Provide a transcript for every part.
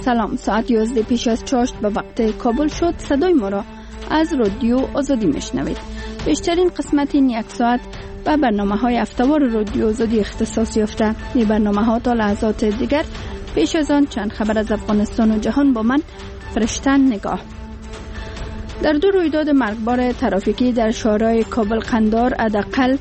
سلام، ساعت 11 پیش از چاشت به وقت کابل شد. صدای ما را از رادیو آزادی میشنوید. بیشترین قسمت این یک ساعت به برنامه‌های هفته‌وار رادیو آزادی اختصاص یافته. این برنامه‌ها تا لحظات دیگر پیش از آن چند خبر از افغانستان و جهان با من فرشتن نگاه. در دو رویداد مرگبار ترافیکی در شهرهای کابل قندار حداقل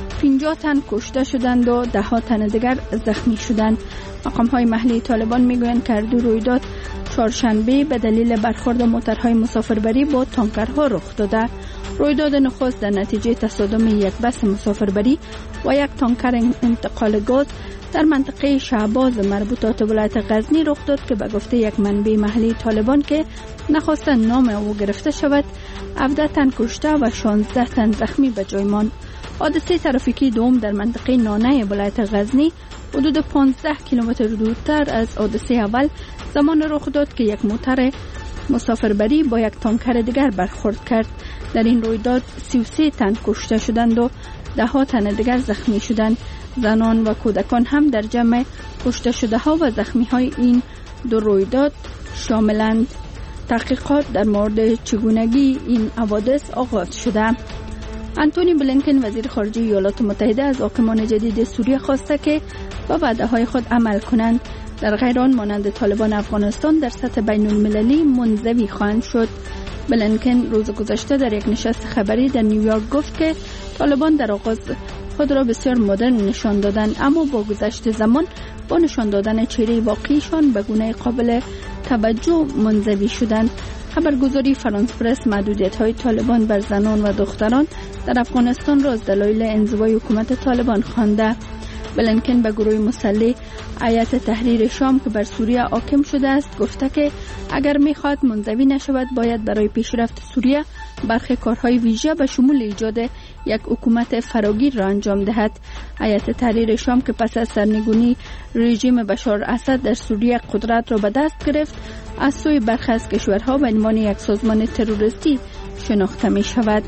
50 تن کشته شدند و 10 تن دیگر زخمی شدند. مقام‌های محلی طالبان میگویند که دو رویداد چهارشنبه به دلیل برخورد موترهای مسافربری با تانکرها رخ داده. رویداد نخست در نتیجه تصادم یک بس مسافربری و یک تانکر انتقال گاز در منطقه شهباز مربوطات ولایت غزنی رخ داد که به گفته یک منبع محلی طالبان که نخواستند نام او گرفته شود 17 تن کشته و 16 تن زخمی به جای ماند. حادثه ترافیکی دوم در منطقه نانه ولایت غزنی حدود 15 کیلومتر دورتر از حادثه اول زمان رخ داد که یک موتر مسافربری با یک تانکر دیگر برخورد کرد. در این رویداد 33 تن کشته شدند و 10 تن دیگر زخمی شدند. زنان و کودکان هم در جمع کشته شده ها و زخمی های این دو رویداد شاملند. تحقیقات در مورد چگونگی این حوادث آغاز شده. انتونی بلینکن وزیر خارجه ایالات متحده از حاکمان جدید سوریه خواسته که با وعده‌های خود عمل کنند. در غیر آن مانند طالبان افغانستان در سطح بین المللی منزوی خواهند شد. بلینکن روز گذشته در یک نشست خبری در نیویورک گفت که طالبان در آغاز خود را بسیار مدرن نشان دادند، اما با گذشت زمان با نشان دادن چهره واقعیشان به گونه قابل توجه منزوی شدند. خبرگزاری فرانس پرس محدودیت‌های طالبان بر زنان و دختران در افغانستان را از دلایل انزوای حکومت طالبان خوانده. بلینکن به گروه مسلح هیئت تحریر شام که بر سوریه حاکم شده است گفته که اگر می‌خواهد منزوی نشود باید برای پیشرفت سوریه برخی کارهای ویژه به شمول ایجاد یک حکومت فراگیر را انجام دهد. هیئت تحریر شام که پس از سرنگونی رژیم بشار اسد در سوریه قدرت را به دست گرفت از سوی برخی از کشورها به عنوان یک سازمان تروریستی شناخته می شود.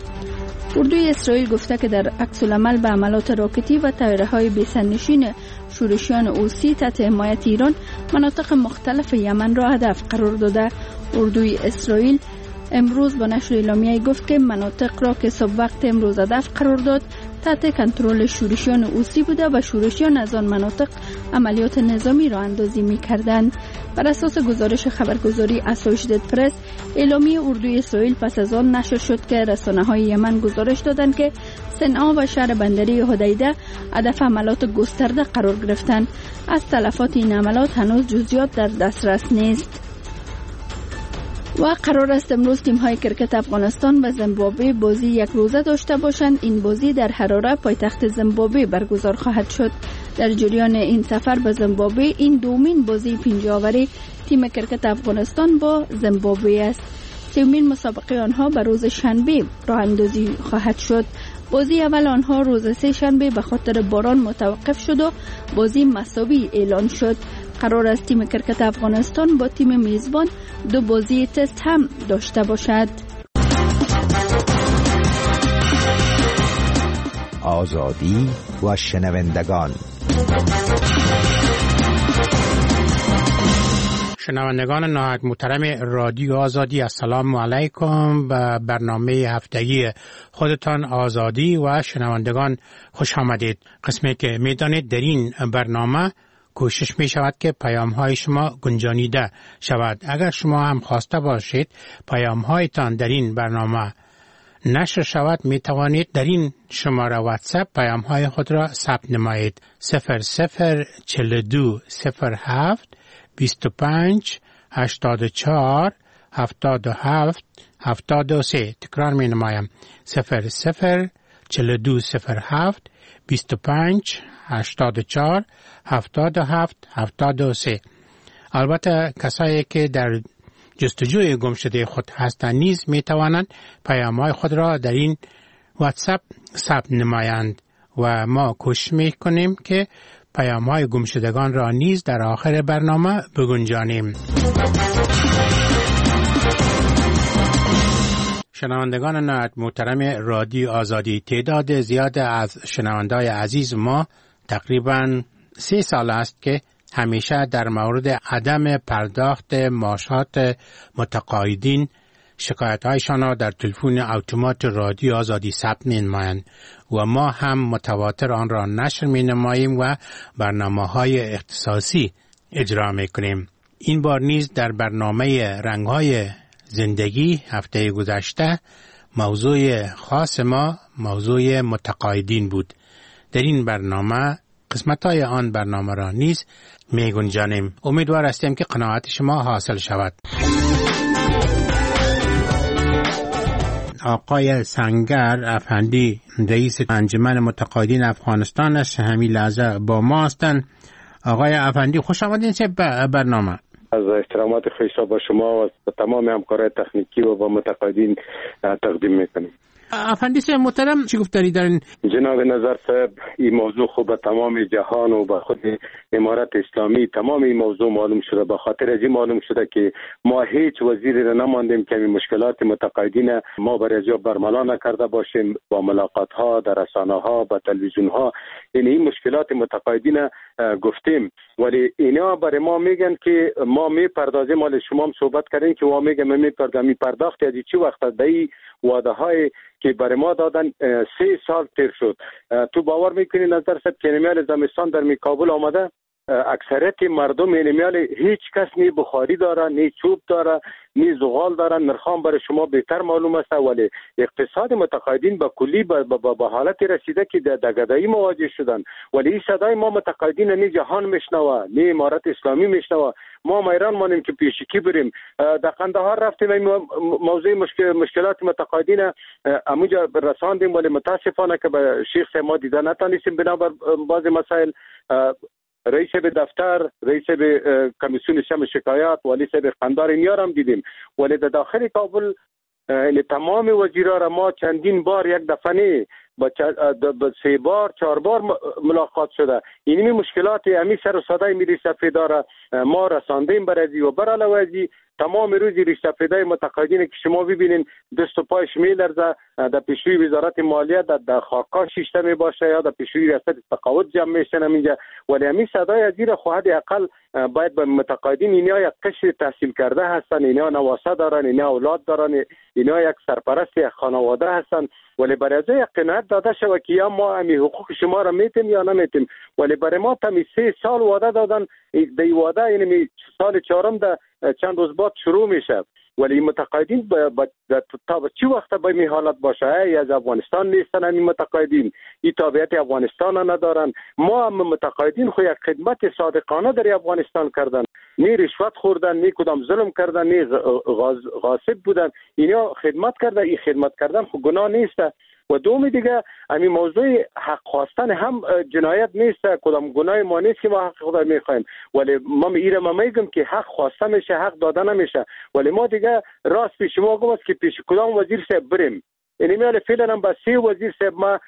اردوی اسرائیل گفته که در عکس‌العمل به حملات راکتی و طیاره‌های بی‌سرنشین شورشیان حوثی تحت حمایت ایران مناطق مختلف یمن را هدف قرار داده. اردوی اسرائیل امروز با نشر اعلامیه‌ای گفت که مناطق را که صبح وقت امروز هدف قرار داد تحت کنترل شورشیان حوثی بوده و شورشیان از آن مناطق عملیات نظامی را اندازی می‌کردند. بر اساس گزارش خبرگزاری اسوشییتد پرس، اعلامیه اردوی اسرائیل پس از آن نشر شد که رسانه‌های یمن گزارش دادند که صنعا و شهر بندری حدیده هدف عملیات گسترده قرار گرفتند. از تلفات این عملیات هنوز جزئیات در دسترس نیست. و قرار است امروز تیم‌های کرکت افغانستان و زیمبابوه بازی یک روزه داشته باشند. این بازی در حراره پایتخت زیمبابوه برگزار خواهد شد. در جریان این سفر به زیمبابوه این دومین بازی پنجاوری تیم کرکت افغانستان با زیمبابوه است. سومین مسابقه آنها به روز شنبه راه اندازی خواهد شد. بازی اول آنها روز سه شنبه به خاطر باران متوقف شد و بازی مساوی اعلان شد. قرار است تیم کرکت افغانستان با تیم میزبان دو بازی تست هم داشته باشد. آزادی و شنوندگان. شنوندگان نهایت محترم رادیو آزادی، السلام علیکم. به برنامه هفتگی خودتان آزادی و شنوندگان خوش آمدید. قسمی که میدانید در این برنامه کوشش می شود که پیام های شما گنجانیده شود. اگر شما هم خواسته باشید پیام هایتان در این برنامه نشر شود می توانید در این شماره واتساپ پیام های خود را ثبت نمایید. 0042 07 25 84 77 73. تکرار می نمایم. 0042 07 25 84 77 73. البته کسایی که در جستجوی گم شده خود هستند نیز می توانند پیام‌های خود را در این واتساپ ثبت نمایند و ما کوشش می کنیم که پیام‌های گم شدگان را نیز در آخر برنامه بگنجانیم. شنوندگان نهایت محترم رادیو آزادی، تعداد زیاد از شنوندای عزیز ما تقریباً 3 سال است که همیشه در مورد عدم پرداخت معاشات متقاعدین شکایت‌هایشان را در تلفن اتومات رادیو آزادی ثبت می‌نمایند و ما هم متواتر آن را نشر می‌نماییم و برنامه‌های اختصاصی اجرا می‌کنیم. این بار نیز در برنامه رنگ‌های زندگی هفته گذشته موضوع خاص ما موضوع متقاعدین بود. در این برنامه قسمت‌های آن برنامه را نیز می‌گنجانیم. امیدوار هستیم که قناعت شما حاصل شود. آقای سنگر افندی رئیس انجمن متقاعدین افغانستان است، همین لحظه با ما هستند. آقای افندی خوش آمدین به برنامه. از احترامات خویش با شما و تمام همکارای تکنیکی و با متقاعدین تقدیم میکنیم. افندی صاحب محترم چی گفتاری دارین؟ جناب نظر صاحب این موضوع خوب به تمام جهان و به خود امارت اسلامی تمام این موضوع معلوم شده. به خاطر از این معلوم شده که ما هیچ وزیری را نماندیم که این مشکلات متقاعدین ما برای برملا نکرده باشیم. با ملاقات ها در رسانه ها با تلویزیون ها این مشکلات متقاعدین گفتیم، ولی اینا برای ما میگن که ما میپردازیم. مال شما هم صحبت کردین که ما میگم میپرداخت از چی وقت به وعده های که برای ما دادن 3 سال تیر شد. تو باور میکنی نظر صاحب که نمیال زمستان در کابل آمده، اکثریت مردم نمیال هیچ کس نی بخاری داره، نی چوب داره، نی زغال داره. نرخام برای شما بهتر معلوم است، ولی اقتصاد متقاعدین به کلی به حالت رسیده که در گدایی مواجه شدن. ولی این صدای ما متقاعدین نی جهان میشنوه، نی امارت اسلامی میشنوه. ما ایران مانیم که پیشکی بریم. در قندهار رفتیم موضوع مشکلات متقاعدین اموجا رساندیم، ولی متاسفانه که به شیخ صاحب ما دیده نتانستیم بنابر بعض مسائل. رئیس به دفتر، رئیس به کمیسیون شم شکایات، والی صاحب قندار اینیار هم دیدیم، ولی در داخل کابل تمام وزیرا را ما چندین بار یک دفعه نه با 3 بار 4 بار ملاقات شده. اینمی مشکلات امی سر و صدای میری سفیدار ما رساندیم برای و بر علاوه از تمام روزی ریشتفیده متقاعدین که شما ببینین دست و پایش میلرزه. در پیشوی وزارت مالیه در خاکا شیشته می باشه یا در پیشوی ریاست تقاعد جمع میشن اینجا، ولی همین صدای از زیر خواهد اقل باید به متقاعدین اینا یک قشر تحصیل کرده هستن، اینا نواسه دارن، اینا اولاد دارن، اینا یک سرپرست یک خانواده هستن، ولی برای از یک قناعت داده شود که یا ما همین حقوق شما را میتیم یا نمیتیم. ولی برای ما تا 3 سال وعده دادن. دی وعده یعنی سال 4 ده چند روز بعد شروع میشه، ولی متقاعدین تا چی وقت به این حالت باشه؟ از افغانستان نیستن این متقاعدین، این تابعیت افغانستان ندارن. ما هم متقاعدین خو یک خدمت صادقانه در افغانستان کردن، نی رشوت خوردن، نی کدام ظلم کردن، نی غاصب بودن. اینا خدمت کرده، این خدمت کردن خو گناه نیست. و دومی دیگه همین موضوع حق خواستن هم جنایت نیست، کدام گناه ما نیست که ما حق خدا میخوایم، ولی ما میگم که حق خواسته میشه، حق داده نمیشه. ولی ما دیگه راست پیش ما گفت که پیش کدام وزیر صاحب بریم. یعنی میاله فعلا هم با 3 وزیر صاحب ما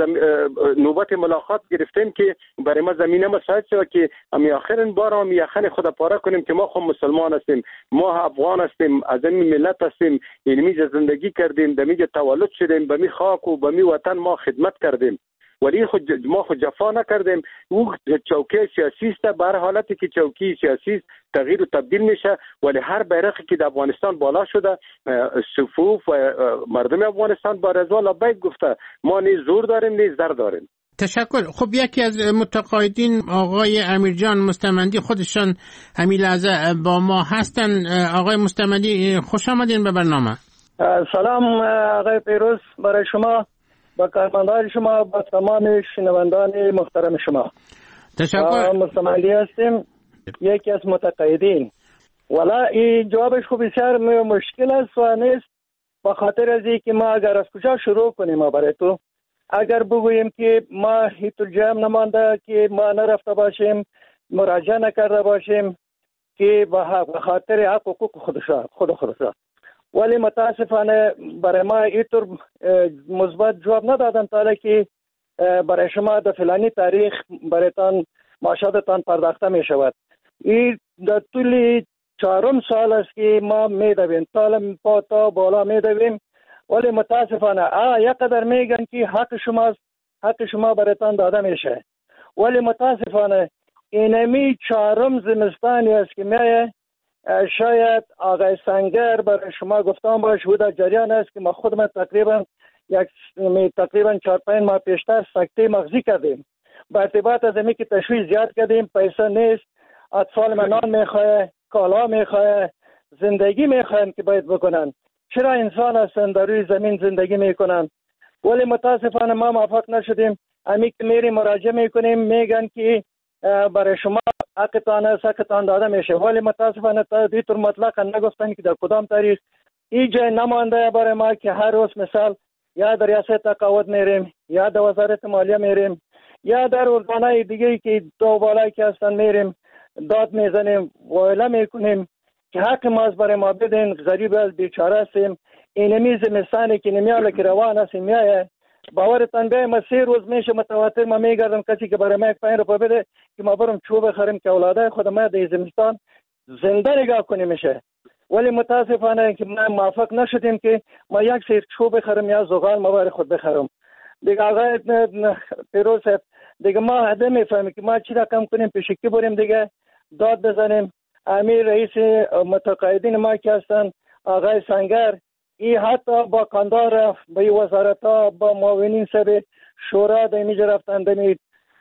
نوبت ملاقات گرفتیم که برای ما زمینه مساعد شد که امی آخرین بار هم یخن خدا پاره کنیم که ما خود مسلمان هستیم، ما افغان هستیم، از این ملت هستیم، یعنی میجا زندگی کردیم، در میجا تولد شدیم، به می خاک و به می وطن ما خدمت کردیم، ولی ما خود جفا نکردیم. او چوکی سیاسی است، به هر حالتی که چوکی سیاسی تغییر و تبدیل میشه، ولی هر بیرقی که در افغانستان بالا شده صفوف و مردم افغانستان با رضا لبیک گفته ما نه زور داریم نه زر داریم. تشکر. خب یکی از متقاعدین آقای امیرجان مستمندی خودشان همین لحظه با ما هستن. آقای مستمندی خوش آمدین به برنامه. سلام آقای پیروز برای شما، با کارمندان شما، با تمام شنوندان محترم شما. تشکر. مستمندی هستیم، یکی از متقاعدین. والا این جوابش خوب بسیار مشکل است و نیست، به خاطر از اینکه ما اگر از کجا شروع کنیم برای تو، اگر بگوییم که ما هیچ جمع نمانده که ما نرفته باشیم، مراجعه نکرده باشیم که به خاطر حق حقوق خودشا، ولی متاسفانه برای ما اینطور مثبت جواب ندادن تا که برای شما در فلانی تاریخ برایتان معاشاتتان پرداخته می شود. این در طول 4 سال است که ما می دویم تا بالا می دویم، ولی متاسفانه یک قدر میگن که حق شما برایتان داده میشه، ولی متاسفانه اینمی 4 زمستانی است که میایه. شاید آقای سنگر برای شما گفتم باش و در جریان است که ما خودم تقریبا 4-5 ماه پیشتر سکته مغزی کردیم. با ارتباط از اینکه تشویش زیاد کردیم، پیسه نیست، اطفال من نان میخواه، کالا میخواه، زندگی میخواین که باید بکنن. چرا انسان هستن در روی زمین زندگی میکنن؟ ولی متاسفانه ما موفق نشدیم. امی که میریم مراجعه میکنیم میگن که برای شما حقتان داده میشه، ولی متاسفانه تا دیتر مطلقا نگفتن که در کدام تاریخ این جای نمانده برای ما که هر روز مثال یا در ریاست تقاعد میریم یا در وزارت مالیه میریم یا در ارگانهای دیگه که دو بالایی که هستن میریم داد میزنیم و اعلام میکنیم که حق ما برای ما بدین، غریب از بیچاره هستیم. اینمی زمستانی که نمیاله که روان هستیم میایه، باورتان بیایم ما 3 روز میشه متواتر ما میگردم کسی که برای ما 5 روپیه بده که ما برم چوب بخریم که اولاده خود ما در زمستان زنده نگاه کنیم میشه. ولی متاسفانه که ما موفق نشدیم که ما یک سیر چوب بخرم یا زغال ما برای خود بخرم. دیگه آقای پیروز دیگه ما هده میفهمیم که ما چی رقم کنیم پیشکی بریم دیگه داد بزنیم. امیر رئیس متقاعدین ما که هستن آقای سنگر ای حتی با کاندار با وزارت ها با معاونین سب شورا دمیج رفتن دمید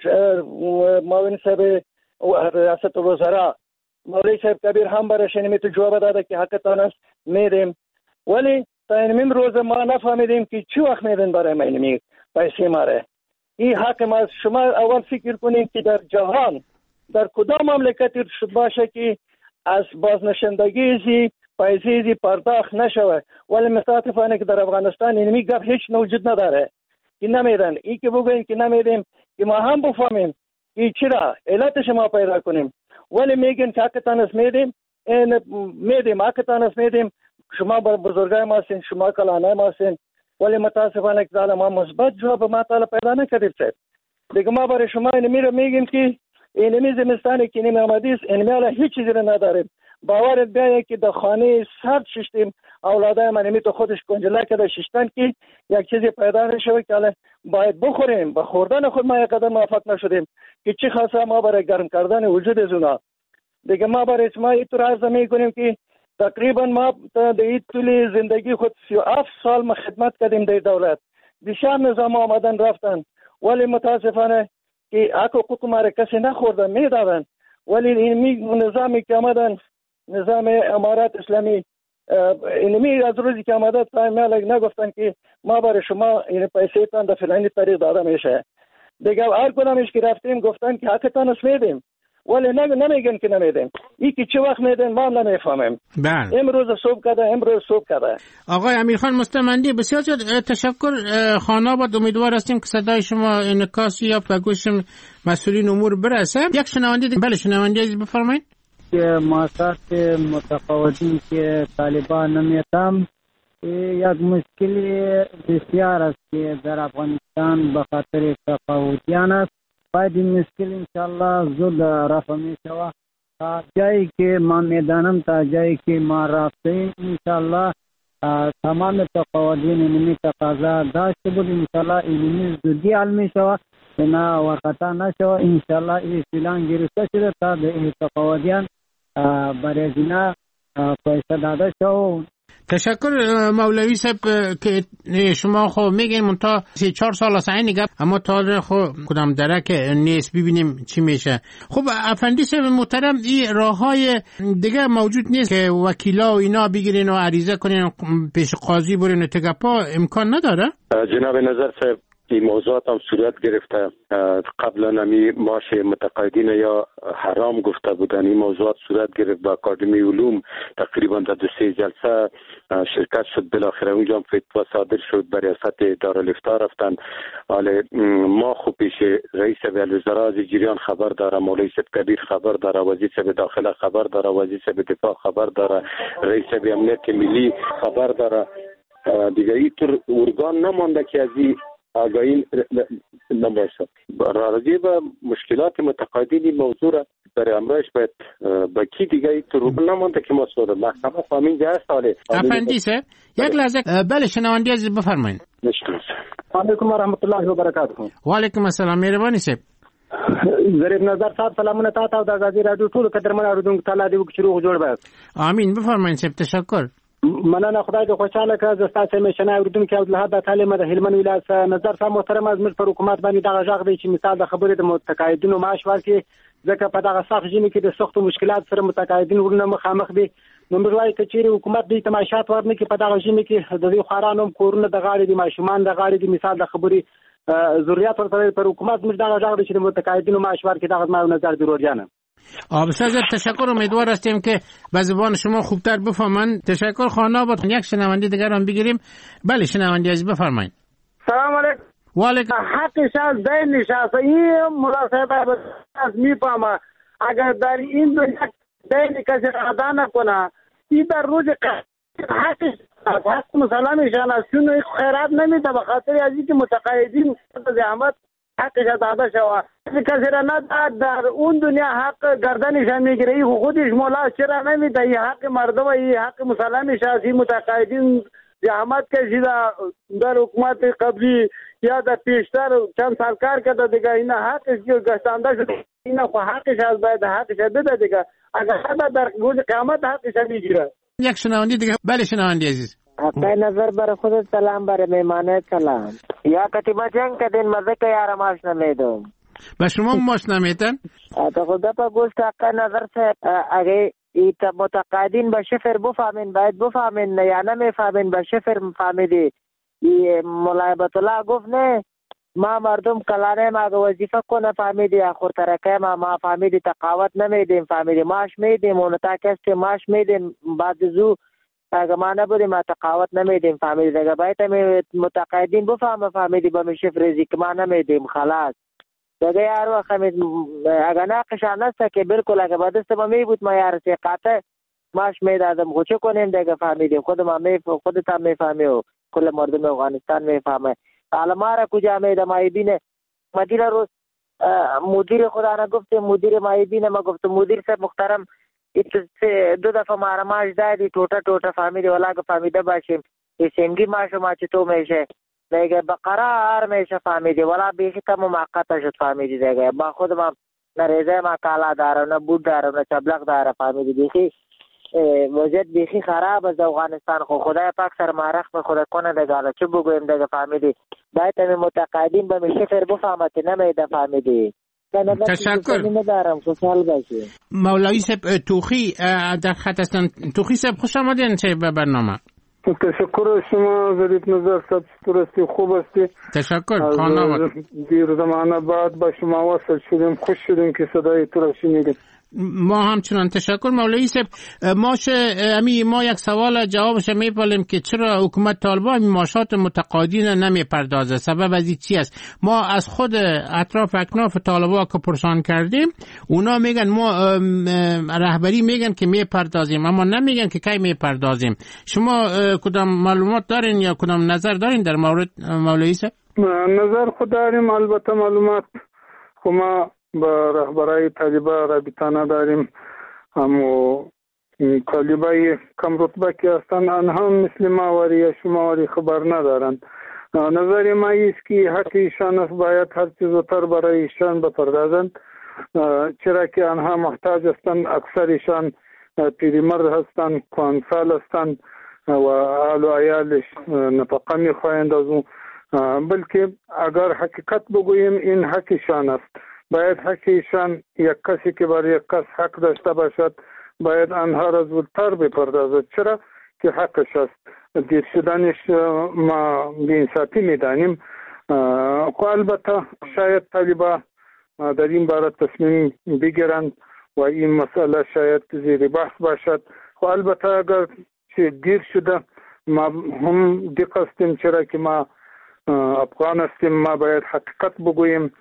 معاون سب ریاست الوزراء مولوی صاحب کبیر هم برش نمیتو جواب داده که حقتان است میدیم. ولی تا این روز ما نفهمیدیم که چی وقت میدن برای ما اینمی پیسه ماره. این حق ما. شما اول فکر کنید که در جهان در کدام مملکتی باشه که از بازنشندگی پیسه پرداخت نشود، ولی متاسفانه که در افغانستان اینمی گپ هیچ وجود نداره که نمیدن. این که بگوین که نمیدیم که ما هم بفهمیم که چرا علتش ما پیدا کنیم، ولی میگن که حقتان است میدیم، میدیم حقتان است میدیم، شما بزرگای ما هستین، شما کلانای ما هستین، ولی متاسفانه که ما مثبت جواب ما تعالی پیدا نکردیم. دیگه ما برای شما اینمی رو میگیم که اینمی زمستانی که اینمی آمدیست اینمی حالا هیچ چیزی رو نداریم. باورت بیایه که در خانه سرد ششتیم، اولاده من اینمی تو خودش کنجله کرده ششتن که یک چیزی پیدا نشود که حالا باید بخوریم. به خوردن خود ما یک قدر موفق نشدیم که چی خاصه ما برای گرم کردن وجود از اونا. دیگه ما برای شما اینطور عرض میکنیم که تقریبا ما در این طول زندگی خود 37 سال ما خدمت کردیم در دولت. بسیار نظام آمدن رفتن، ولی متاسفانه که حقوق ما را کسی نخوردن میدادن. ولی این نظامی که آمدن، نظام امارات اسلامی، اینمی از روزی که آمده تا میالک نگفتن که ما برای شما این پیسه تان در فلانی طریق داده میشه. دیگه هر کدامش که رفتیم گفتن که حقتان است میدیم، ولی نمیگن که نمیدیم. این که چه وقت میدن ما نمیفهمیم. بله. امروز صبح کرده. آقای امیرخان مستمندی بسیار تشکر. خانه آباد امیدوار هستیم که صدای شما انعکاس یافت و گوش مسئولین امور برسه. یک شنونده بله شنونده عزیز بفرمایید. که مؤسسات متقاعدین که طالبان نمیتم یک مشکلی بسیار است که در افغانستان به خاطر تقاعدیان است. باید این مشکل انشاءالله زود رفع می شود. تا جایی که ما میدانم تا جایی که ما رفتیم انشاءالله تمام تقاعدین اینمی تقاضا داشته بود انشاءالله اینمی زودی حل می شود که نه ورخطا نشود. انشاءالله این فیلان گرفته شده تا به تقاعدیان برای اینا پیسه داده شود. تشکر مولوی صاحب که شما خو میگین منتها 3-4 سال است این گپ، اما تا خو کدام درک نیست ببینیم چی میشه. خب افندی صاحب محترم این راههای دیگه موجود نیست که وکیلا و اینا بگیرین و عریضه کنین پیش قاضی برین و تگپا امکان نداره؟ جناب نظر صاحب این موضوعات هم صورت گرفته. قبلا نمی معاش متقاعدین یا حرام گفته بودن، این موضوعات صورت گرفت. با اکادمی علوم تقریبا در 2-3 جلسه شرکت شد. بالاخره اونجا هم فتوا صادر شد، به ریاست دارالفتاء رفتن. حالا ما خب پیش رئیس الوزراء از جریان خبر داره، مولوی صاحب کبیر خبر داره، وزیر صاحب داخله خبر داره، وزیر صاحب دفاع خبر داره، رئیس امنیت ملی خبر داره. دیگه اینطور ارگان نمانده که از این آگاهی نباشه. راجع به مشکلات متقاعدین موضوع را برای امروز باید با کی دیگه اینطور نمانده که ما سوال محکمه فامین جه ساله. افندی صاحب یک لحظه بله شنوندی عزیز بفرمایید. نشکر. علیکم و رحمت الله و برکاته. و علیکم السلام. مهربانی صاحب. ظریف نظر صاحب سلامونه تاسو او د آزادي رادیو ټول قدرمن اوریدونکو ته دې وکړو روغ جوړ باید. آمین. بفرمایئ صاحب. تشکر. مننه. خدای دې خوشاله کړه. زه تاسو میشنه اوریدونکو او له هدا تعلیم د هلمند ولایت نظر صاحب محترم ازمیر پر حکومت باندې دغه ځاغ دی چې مثال د خبرې د متقاعدینو معاش ورکړي، ځکه په دغه سخت ژمي کې د سختو مشکلات سره متقاعدین ورونه مخامخ دي. نو موږ وایو چې چیرې حکومت دې تماشات ورنکړي په دغه ژمي کې د دې خارانو کورونه د غاړې د ماشومان د غاړې د مثال د خبرې ضرورت ورته پر حکومت موږ دغه ځاغ دی چې متقاعدینو معاش ورکړي. دغه ما نظر ضرور جانم. بسیار تشکر. امیدوار هستیم که به زبان شما خوبتر بفهمن. تشکر. خانه با یک شنونده دیگر هم بگیریم. بله شنونده عزیز بفرمایید. سلام علیکم. و علیکم. حقش از دین نشسته. این مناسبت از میفهمه اگر در این دنیا دین کسی ادا نکنه این در روز حقش حق مسلمانشان است. چون خیرات نمیده به خاطر از اینکه متقاعدین زحمت حقش ادا شود. کسی را نداد در اون دنیا حق گردنشان میگیره. این خودش مولا چرا نمیده؟ این حق مردم، این حق مسلمانش است. این متقاعدین زحمت کشیده در حکومت قبلی یا در پیشتر چند سال کار کرده دیگه. اینا حقش گشتانده شده. اینا خو حقش از باید حقش بده دیگه. اگر در روز قیامت حقش میگیره. یک شنونده دیگه. بله شنونده عزیز. حقای نظر بر خودت سلام، بر میمانت سلام. یا کتیبه جنگ کدین مزه که یارم آش نمیدم. به شما ماش نمیتن؟ تا خدا پا گوشت حقای نظر سے اگه ایتا متقاعدین به شفر بفهمین باید بفهمین یا نمیفهمین به شفر فهمیدی. ملایبت الله گفت نه ما مردم کلانه ما وظیفه کنه فهمیدی آخر ترکه ما فهمیدی تقاوت نمیدیم فهمیدی ماش میدیم اونتا کسی ماش میدیم بعد زو اگه ما نبودیم ما تقاوت نمیدیم فهمیدی دیگه باید متقاعدین بفهمه فهمیدی با می شفر ریزی که ما نمیدیم خلاص دیگه یار وقت اگه ناقشان نسته که بلکل اگه با دست ما می بود ما یار سیقاته ماش میدادم خوچه کنیم دیگه فهمیدیم خودت هم میفهمی و کل مردم افغانستان میفهمه. علمارا کجا میده مایبینه مدیر روز مدیر خدا نگفته مدیر مایبینه ما گفته مدیر صاحب محترم دو دفعه ما ماش دادی ټوټه فهمیدی ولاگه فهمیده باشیم سنگی ماشو ما چې تو میشه دیگه بقرار میشه فهمیدی ولا بیخی تم موقت شد فهمیدی دیگه با خود ما نه ریزه ما کالا دارم نه بود دارم نه چبلق دارم فهمیدی بیخی وضعیت بیخی خراب از افغانستان. خدای پاک سر معرخ به خدا کنه دیگه حالا چه بگویم دیگه فهمیدی باید همین متقاعدین به میشه فر بفهمت نمیده فهمیدی. تشکر. مولوی صاحب توخی در خط هستن. توخی صاحب خوش آمدین به برنامه. تشکر شما ظریف نظر صاحب درستی خوب هستی. تشکر. خانم دیر زمانه بعد با شما وصل شدیم خوش شدیم که صدای تو را شنیدیم. ما همچنان. تشکر مولوی صاحب. ما یک سوال جوابش میپالیم که چرا حکومت طالبان معاشات متقاعدین نمیپردازه؟ سبب از این چی است؟ ما از خود اطراف اکناف طالبان که پرسان کردیم اونا میگن ما رهبری میگن که میپردازیم اما نمیگن که کی میپردازیم. شما کدام معلومات دارین یا کدام نظر دارین در مورد مولوی صاحب؟ نظر خود داریم البته معلومات ما با رهبرای طالبان رابطه داریم. اما طالبای کم رتبه که هستند آنها مثل ما و شما خبر ندارند. نظر ما است که حق ایشان است باید هر چیز زودتر برای ایشان بپردازند چرا که آنها محتاج هستند. اکثر ایشان پیرمرد هستند کهنسال هستند و اهل و عیالش نفقه میخواهند از اون. بلکه اگر حقیقت بگوییم این حق ایشان است. باید حق ایشان یک کسی که بر یک کس حق داشته باشد باید آنها را زودتر بپردازد چرا که حقش است. دیر شدنش ما بی‌انصافی میدانیم. البته شاید طالبان در این باره تصمیم بگیرند و این مسئله شاید زیر بحث باشد. البته اگر چه دیر شده ما هم دقت هستیم چرا که ما افغان هستیم ما باید حقیقت بگوییم.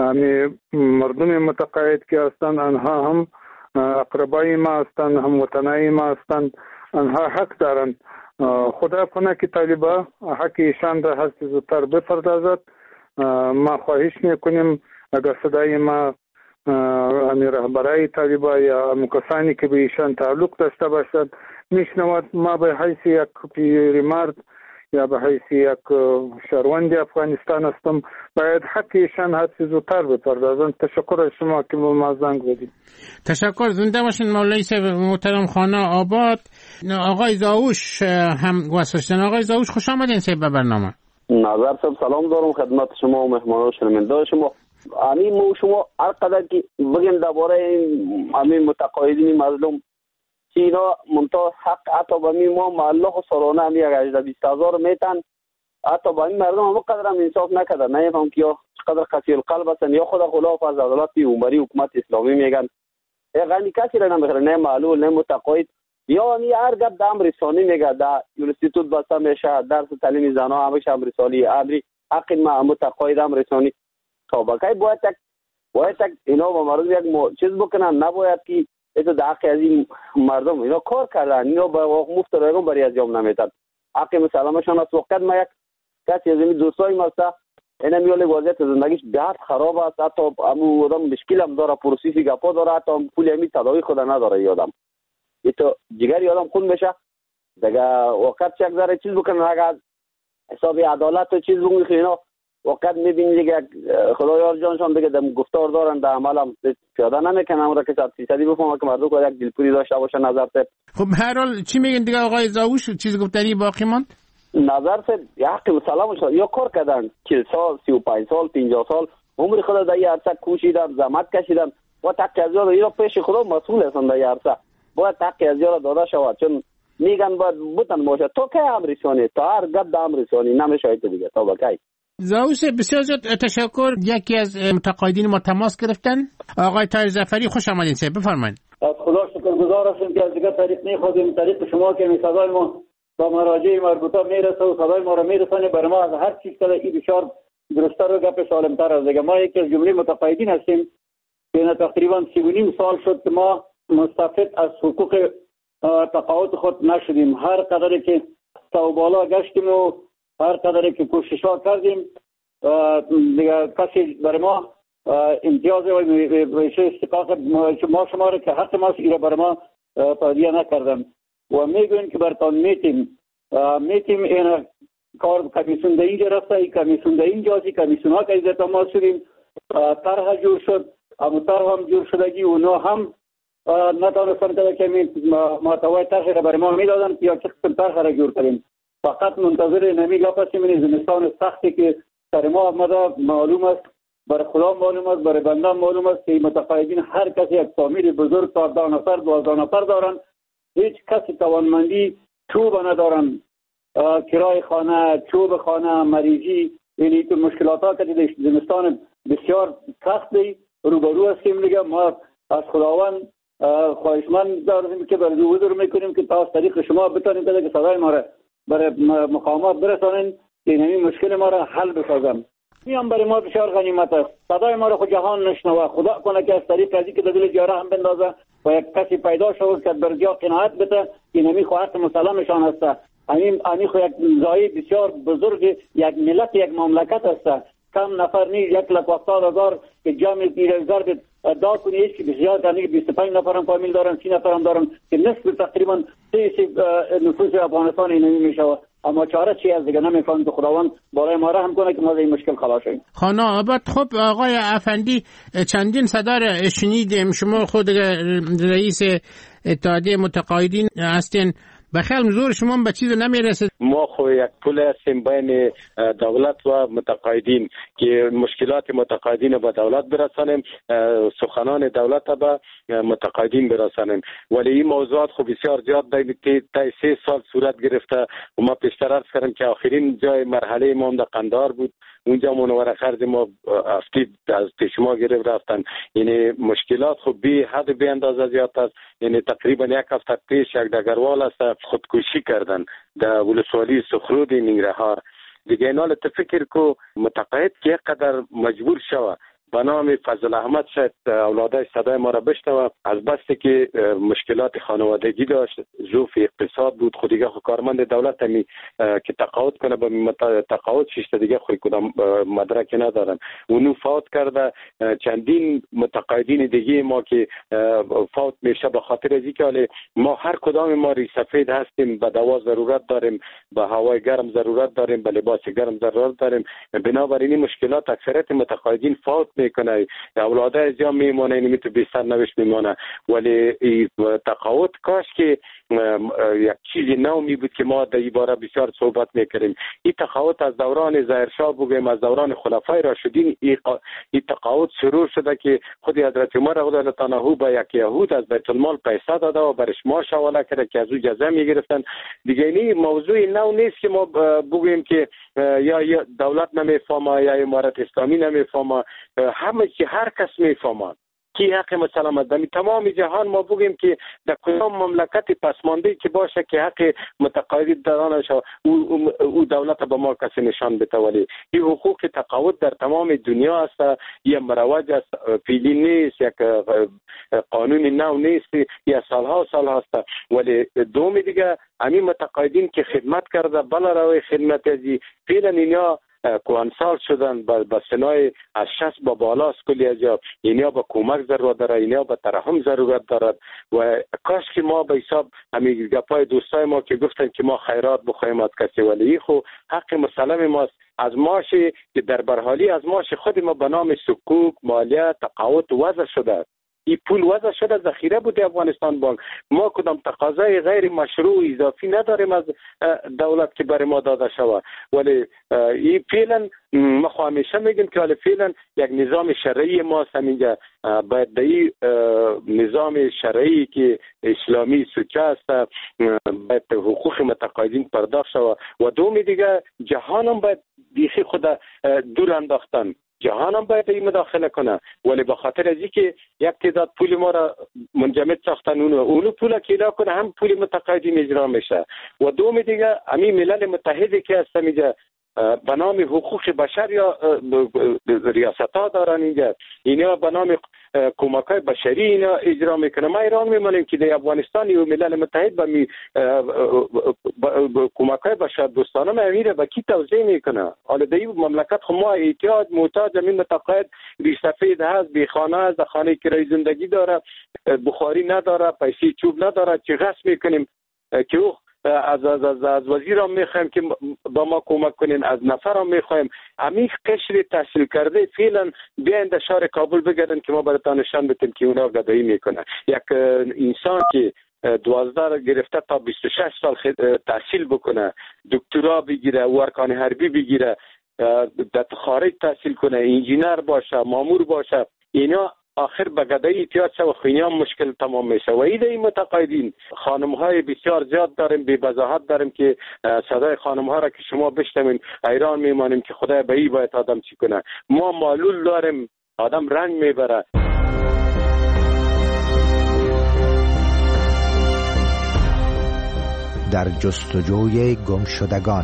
مردم متقاعد که هستند آنها هم اقربای ما هستند هم وطنای ما هستند آنها حق دارند. خدا کنه که طالبان حق ایشان را هر چیز زودتر بپردازد. ما خواهش میکنیم اگر صدای ما رهبرای طالبان یا کسانی که به ایشان تعلق داشته باشد میشنود ما به حیث یک پیرمرد یا به حیث یک شهروند افغانستان هستم باید حقیقتاً حد زودتر بپردازم. تشکر از شما که ما زنگ زدید. تشکر. زنده باشین مولوی صاحب محترم خانه آباد. آقای زاوش هم واسطن. آقای زاوش خوش آمدین صاحب به برنامه. نظر صاحب سلام دارم خدمت شما و مهمانان شنونده شما. امین شما هر قدر که بگیم درباره امین متقاعدین مظلوم که اینا منتها حق حتی به می ما معلق و سرانه همی 18-20,000 میتن، حتی به این مردم هم قدر هم انصاف نکرده. نمیفهم که یا قدر قسی القلب هستن یا خود خلاف از عدالت عمری حکومت اسلامی میگن. یعنی کسی را نمیخره، نه معلول نه متقاعد، یا هر گپ دام رسانی میگه. در یونیورسیتوت بسته میشه، درس تعلیم زنها همیشه هم رسانی، امری حق متقاعد هم رسانی. تا بقای باید تک اینا با مردم یک چیز بکنن، نباید که ایتو در حق از این مردم اینا کار کردن، اینا با مفت رایگان برای انجام نمیدن. حق مسلمشان است. وقت ما یک کسی از این دوستای ماستا اینا میول وضعیت زندگیش بهت خراب است، حتی امو آدم مشکل هم داره، پروسیسی گپا داره، حتی پول امی تداوی خود نداره. یادم ایتو جگر یادم خون بشه دیگه. وقت چک داره چیز بکنن، اگر حساب عدالت و چیز بگن اینا وقت میبینی دیگه خدایار جانشان دیگه دم گفتار دارن، در عمل هم پیاده نمیکنن. اون را که 100% بفهمه که مردم که یک دلپوری داشته باشه. نظر صاحب خب هر حال چی میگن دیگه آقای زاوش؟ چیز گفتنی باقی ماند؟ نظر صاحب یا حق مسلمش یا کار کردن 40 سال 35 سال 50 سال عمر خود در این عرصه کوشیدن، زحمت کشیدن و حق از یاد اینا پیش خدا مسئول هستن. در این عرصه باید حق از یاد داده شود، چون میگن باید بوتن باشه. تو که هم رسانی، تا هر گپ دام رسانی نمیشه دیگه. تا بکی زاوش بسیار زیاد تشکر. یکی از متقاعدین ما تماس گرفتن. آقای طاهر ظفری خوش آمدین صاحب، بفرمایید. از خدا شکرگزار هستیم که از دیگه طریق نمیخوادیم، طریق شما که صدای ما با مراجع مربوطه میرسه و صدای ما را میرسانه. برای ما از هر چیز که این بسیار درست‌تر و گپ سالم‌تر است. دیگه ما یکی از جمله متقاعدین هستیم که تقریبا 3.5 سال شد که ما مستفید از حقوق تقاعد خود نشدیم. هر قدری که تا بالا گشتیم و هر قدری که کوشش‌ها کردیم دیگه کسی برای ما امتیاز و استحقاق ما شما را که حق ماست ایره برای ما تادیه نکردن و میگوین که برتان میتیم این کار کمیسیون در اینجا رفته، این کمیسیون در اینجا، این کمیسیون ها که ایزت ما شدیم، طرح جور شد، اما طرح هم جور شدگی اونا هم نتانستن که محتوای طرح را برای ما میدادن یا چه قسم طرح را جور کردیم. فقط منتظر نمی لپسیم این زمستان سختی که سر ما آمده. معلوم است، برای خدا معلوم است، برای بنده معلوم است که متقاعدین هر کسی یک فامیل بزرگ 14 نفر 12 نفر دارن، هیچ کسی توانمندی چوب ندارن، کرای خانه، چوب خانه، مریضی، یعنی تو مشکلات ها که در زمستان بسیار سختی روبرو هستیم. دیگه ما از خداوند خواهشمند داریم که برای حضور میکنیم که تا از طریق شما بتونیم که صدای ما را برای مقامات برسانین که این مشکل ما را حل بسازن. این برای ما بسیار غنیمت است. صدای ما را خود جهان نشنوه. خدا کنه که از طریق ازی که در دل جاره هم بندازه و یک کسی پیدا شود که بر جا قناعت بده که نمی خواهد مسلمشان است. همین خو یک زایی بسیار بزرگ یک ملت یک مملکت است. کم نفر نیست، 1,70,000 که جمع 10,000 ادا کنی هیچ که بسیار دارن، 25 نفر هم فامیل دارن، 30 نفر هم دارن که نصف تقریبا 30 نفوس افغانستان اینمی میشه. اما چاره چی از دیگه نمیفهمم که خداوند بالای ما رحم کنه که ما از این مشکل خلاص شیم. خانه آباد. خب آقای افندی چندین صدا را شنیدیم، شما خود رئیس اتحادیه متقاعدین هستین، بخیال زور شما به چیز نمیرسه. ما خو یک پل هستیم بین دولت و متقاعدین که مشکلات متقاعدین به دولت برسانیم، سخنان دولت به متقاعدین برسانیم. ولی این موضوعات خو بسیار زیاد دیگه که تا 3 سال صورت گرفته و ما پیشتر عرض کردم که آخرین جای مرحله ما در قندهار بود. اونجا منور خرج ما افتید از پیش ما گرفت رفتن. یعنی مشکلات خب بی حد بی اندازه زیاد است. یعنی تقریبا 1 هفته پیش یک دگروال است خودکشی کردن در ولسوالی سخرود ننگرهار. دیگه اینا تو فکر کو متقاعد که قدر مجبور شوه به نام فضل احمد شاید اولادای صدای ما را بشنوه. از بسته که مشکلات خانوادگی داشت، ظروف اقتصاد بود، خود دیگه کارمند دولت همی که تقاعد کنه به تقاعد شش دیگه خود کدام مدرک ندارن، اونو فوت کرده. چندین متقاعدین دیگه ما که فوت میشه به خاطر از اینکه ما هر کدام ما ری سفید هستیم، به دوا ضرورت داریم، به هوای گرم ضرورت داریم، به لباس گرم ضرورت داریم. بنابراین این مشکلات اکثریت متقاعدین فوت میکنه، اولادای زیاد میمونه، اینمی تو بی سرنوشت میمونه. ولی تقاعد کاش که یک چیزی نو می بود که ما در این باره بسیار صحبت میکردیم. این تقاعد از دوران ظاهرشاه بگیم، از دوران خلفای راشدین این تقاعد شروع شده که خود حضرت عمر رضی الله عنه به یک یهود از بیت المال پیسه داده و برش ماش حواله کرده که از او جزا میگرفتن. دیگه این موضوع نو نیست که ما بگیم که یا دولت نمیفهمه یا امارت اسلامی نمیفهمه، همه چی هر کس میفهمه کی حق مثلا در تمام جهان ما بگیم که در کدام مملکت پسمانده که باشه که حق متقاعد دارانش او دولت به ما کسی نشان بده. ولی این حقوق تقاعد در تمام دنیا است، یه مروج است، فعلی نیست، یک قانون نو نیست، یا سالها هست. ولی دوم دیگه همین متقاعدین که خدمت کرده بلا روی خدمت ازی فعلا اینا کوانسال شدن با سنای از 60 با بالا است، کلی از اینا با کمک ضرورت داره، اینا با ترحم ضرورت دارد. و کاش که ما به حساب همین گپای دوستای ما که گفتن که ما خیرات بخوایم از کسی، ولی خو حق مسلم ماست از ماش که در برحالی از ماش خود ما به نام سکوک، مالیه، تقاعد وضع شده. این پول وضع شده ذخیره بوده افغانستان بانک. ما کدام تقاضای غیر مشروع اضافی نداریم از دولت که برای ما داده شود. ولی این فعلا ما همیشه میگیم که ولی فعلا یک نظام شرعی ما همینجا باید در این نظام شرعی که اسلامی سوچه است باید حقوق متقاعدین پرداخت شود. و دومی دیگه جهان هم باید بیخی خود دور انداختن، جهان هم باید این مداخله کنه. ولی به خاطر از اینکه یک تعداد پول ما را منجمد ساختن، اونو پول کیلا کنه هم پول متقاعدین اجرا میشه. و دوم دیگه همین ملل متحدی که هست اینجا به نام حقوق بشر یا ریاست ها دارن اینجا، اینا به نام کمک های بشری اینا اجرا میکنه. ما ایران میمانیم که در افغانستان و ملل متحد به کمک های بشر دوستانه میره با کی توزیع میکنه. حالا در این مملکت خو ما احتیاج محتاج همین متقاعد ریش‌سفید هست، بی خانه هست، در خانه کرای زندگی داره، بخاری نداره، پیسه چوب نداره، چی غصب میکنیم که از وزیرم میخوایم که با ما کمک کنین، از نفرم میخوایم. همین قشر تحصیل کرده فعلا بیاین در شهر کابل بگردن که ما براتون نشان بدیم که اونا گدایی میکنه. یک انسان که 12 گرفته تا 26 سال تحصیل بکنه، دکترا بگیره، ارکان حربی بگیره، در خارج تحصیل کنه، انجینر باشه، مامور باشه، اینا آخر به گدایی احتیاج شد و خیلی مشکل تمام میشه. و این متقاعدین خانم های بسیار زیاد داریم، بی وضاحت داریم که صدای خانم ها را که شما بشنوین حیران میمانیم که خدای به این باید آدم چی کنه. ما معلول داریم، آدم رنج میبره. در جستجوی گمشدگان.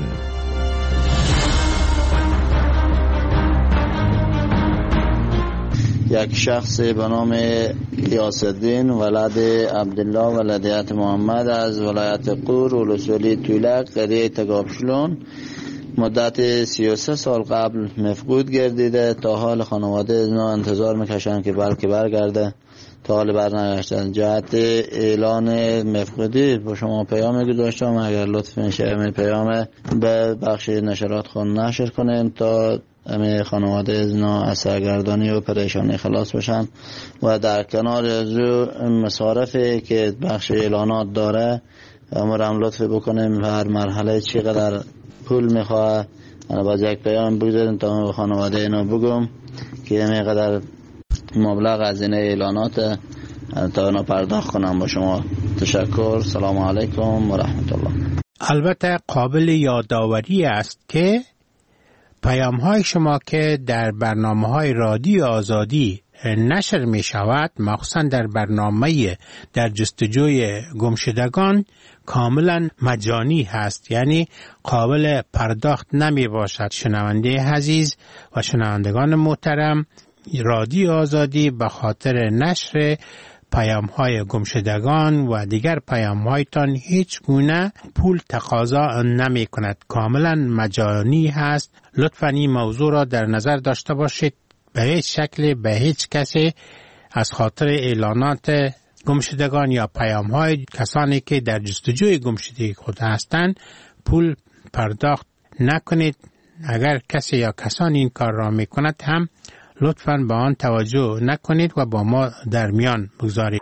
یک شخص به نام غیاث‌الدین ولد عبدالله ولدیت محمد از ولایت قور ولسوالی تولک قریه تگابشلون مدت 33 سال قبل مفقود گردیده. تا حال خانواده اینا انتظار میکشن که بلکه برگرده، تا حال برنگشتن. جهت اعلان مفقودی با شما پیام گذاشتم، اگر لطف میشه پیام به بخش نشرات خون نشر کنین تا همه خانواده اینا از سرگردانی و پریشانی خلاص بشن. و در کنار از مصارفی که بخش اعلانات داره امرم لطف بکنیم هر مرحله چقدر پول میخواه. انا باز یک پیام بگذاریم تا خانواده اینا بگم که اینقدر مبلغ از این اعلانات تا اینا پرداخت کنم. با شما تشکر. سلام علیکم و رحمت الله. البته قابل یادآوری است که پیام های شما که در برنامه های رادیو آزادی نشر می شود، مخصوصا در برنامه در جستجوی گمشدگان، کاملا مجانی هست، یعنی قابل پرداخت نمی باشد. شنونده عزیز و شنوندگان محترم، رادیو آزادی به خاطر نشر پیام‌های گمشدگان و دیگر پیام‌هایتان هیچ گونه پول تقاضا نمی کند. کاملا مجانی هست. لطفاً این موضوع را در نظر داشته باشید. به هیچ شکل به هیچ کسی از خاطر اعلانات گمشدگان یا پیام‌های کسانی که در جستجوی گمشدگی خود هستند پول پرداخت نکنید. اگر کسی یا کسانی این کار را می کند هم لطفاً به آن توجه نکنید و با ما در میان بگذارید.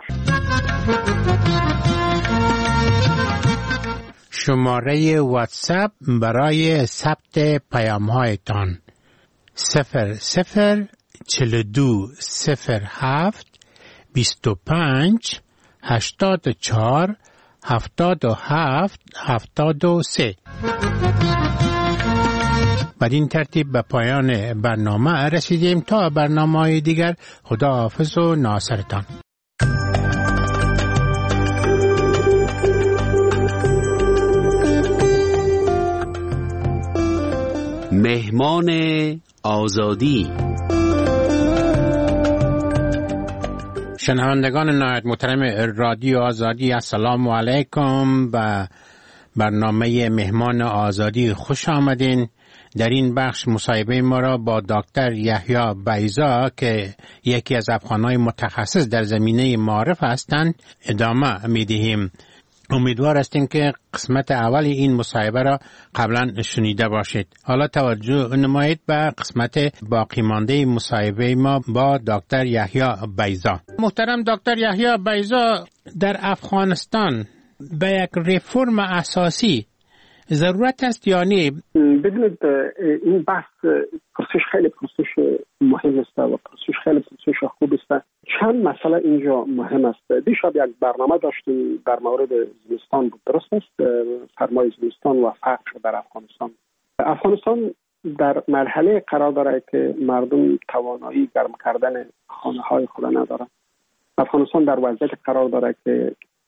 شماره واتساپ برای ثبت پیام‌هایتان 004207 25 84 77 73. بدین ترتیب به پایان برنامه رسیدیم. تا برنامه‌های دیگر خداحافظ و ناصرتان. مهمان آزادی. شنوندگان نهایت محترم رادیو آزادی، السلام علیکم. به برنامه مهمان آزادی خوش آمدین. در این بخش مصاحبه ما را با دکتر یحیی بیضا که یکی از افغان‌های متخصص در زمینه معارف هستند ادامه می‌دهیم. امیدوار هستیم که قسمت اول این مصاحبه را قبلا شنیده باشید. حالا توجه نمایید به قسمت باقی مانده مصاحبه ما با دکتر یحیی بیضا. محترم دکتر یحیی بیضا، در افغانستان به یک ریفرم اساسی ضرورت است یا نه؟ ببینید، این بحث پرسش خیلی پرسش مهم است و پرسش خیلی پرسش خوب است. چند مسئله اینجا مهم است. دیشب یک برنامه داشتیم در مورد زمستان بود، درست است؟ سرمای زمستان و فقر در افغانستان. افغانستان در مرحله قرار داره که مردم توانایی گرم کردن خانه های خود ندارند. افغانستان در وضعیت قرار داره که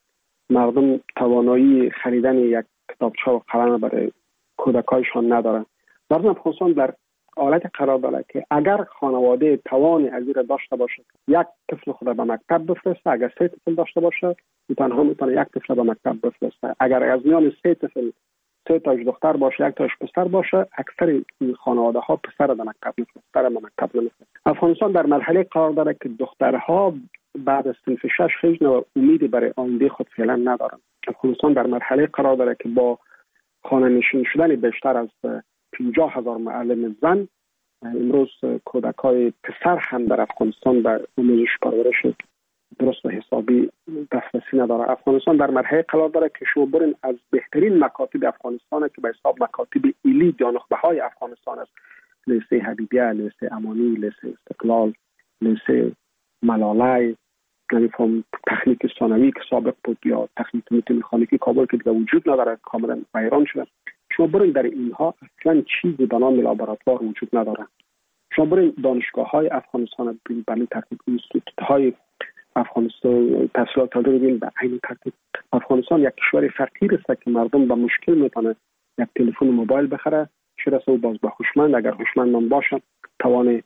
مردم توانایی خریدن یک کتابچه و قلم برای کودکایشان ندارند. مردم افغانستان در حالت قرار داره که اگر خانواده توان از این داشته باشه یک طفل خود به مکتب بفرسته، اگر 3 طفل داشته باشه تنها میتونه یک طفل به مکتب بفرسته. اگر از میان 3 طفل 3 تاش دختر باشه 1 تاش پسر باشه، اکثر این خانواده ها پسر به مکتب نمیفرسته. افغانستان در مرحله قرار داره که دخترها بعد از صنف 6 هیچ نوع امیدی برای آینده خود فعلا ندارن. افغانستان در مرحله قرار داره که با خانه نشین شدن بیشتر از 50,000 معلم زن، امروز کودکای پسر هم در افغانستان به آموزش پرورش درست و حسابی دسترسی نداره. افغانستان در مرحله قرار داره که شما برین از بهترین مکاتب افغانستان که به حساب مکاتب ایلی یا نخبه‌های افغانستان است، لیسه حبیبیه، لیسه امانی، لیسه استقلال، لیسه ملاله، یعنی تکنیک ثانوی که سابق بود یا تکنیک مکانیکی کابل که دیگه وجود نداره، کاملا ویران شده. شما برین در اینها اصلا چیزی به نام لابراتوار وجود نداره. شما برین دانشگاه‌های افغانستان به این ترتیب، اینستیتوت‌های افغانستان تحصیلات عالی ببین به این ترتیب. افغانستان یک کشور فقیر است که مردم با مشکل میتونه یک تلفن موبایل بخره، چرا سو باز با هوشمند اگر هوشمند نباشه توان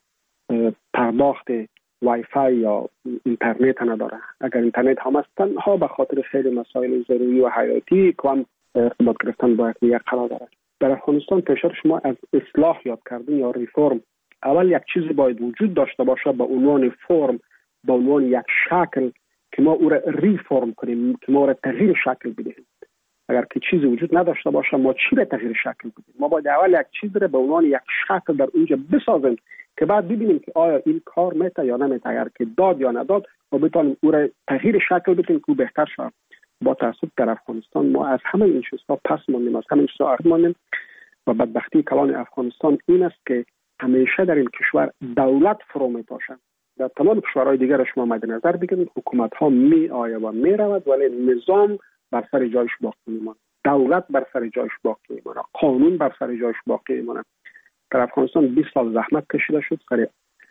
پرداخت وای فای یا اینترنت نداره. اگر اینترنت هم است تنها به خاطر خیلی مسائل ضروری و حیاتی که هم ارتباط گرفتن با یک قرار داره. در افغانستان پیشتر شما از اصلاح یاد کردن یا ریفرم، اول یک چیزی باید وجود داشته باشه به عنوان فرم، به عنوان یک شکل که ما او را ریفرم کنیم، که ما او را تغییر شکل بدهیم. اگر که چیزی وجود نداشته باشه ما چی را تغییر شکل بدیم؟ ما باید اول یک چیز را به عنوان یک شکل در اونجا بسازیم که بعد ببینیم که آیا این کار میته یا نمیته. اگر که داد یا نداد ما بتونیم او را تغییر شکل بدیم که بهتر شه. با تاسف در افغانستان ما از همه این چیزها پس ماندیم، از همه این چیزها عقب ماندیم و بدبختی کلان افغانستان این است که همیشه در این کشور دولت فرو میپاشه. در تمام کشورهای دیگر شما مد نظر بگیرید حکومت ها می آید و می رود ولی نظام بر سر جایش باقی میمونه، دولت بر سر جایش باقی میمونه، قانون بر سر جایش باقی میمونه. در افغانستان 20 سال زحمت کشیده شد سر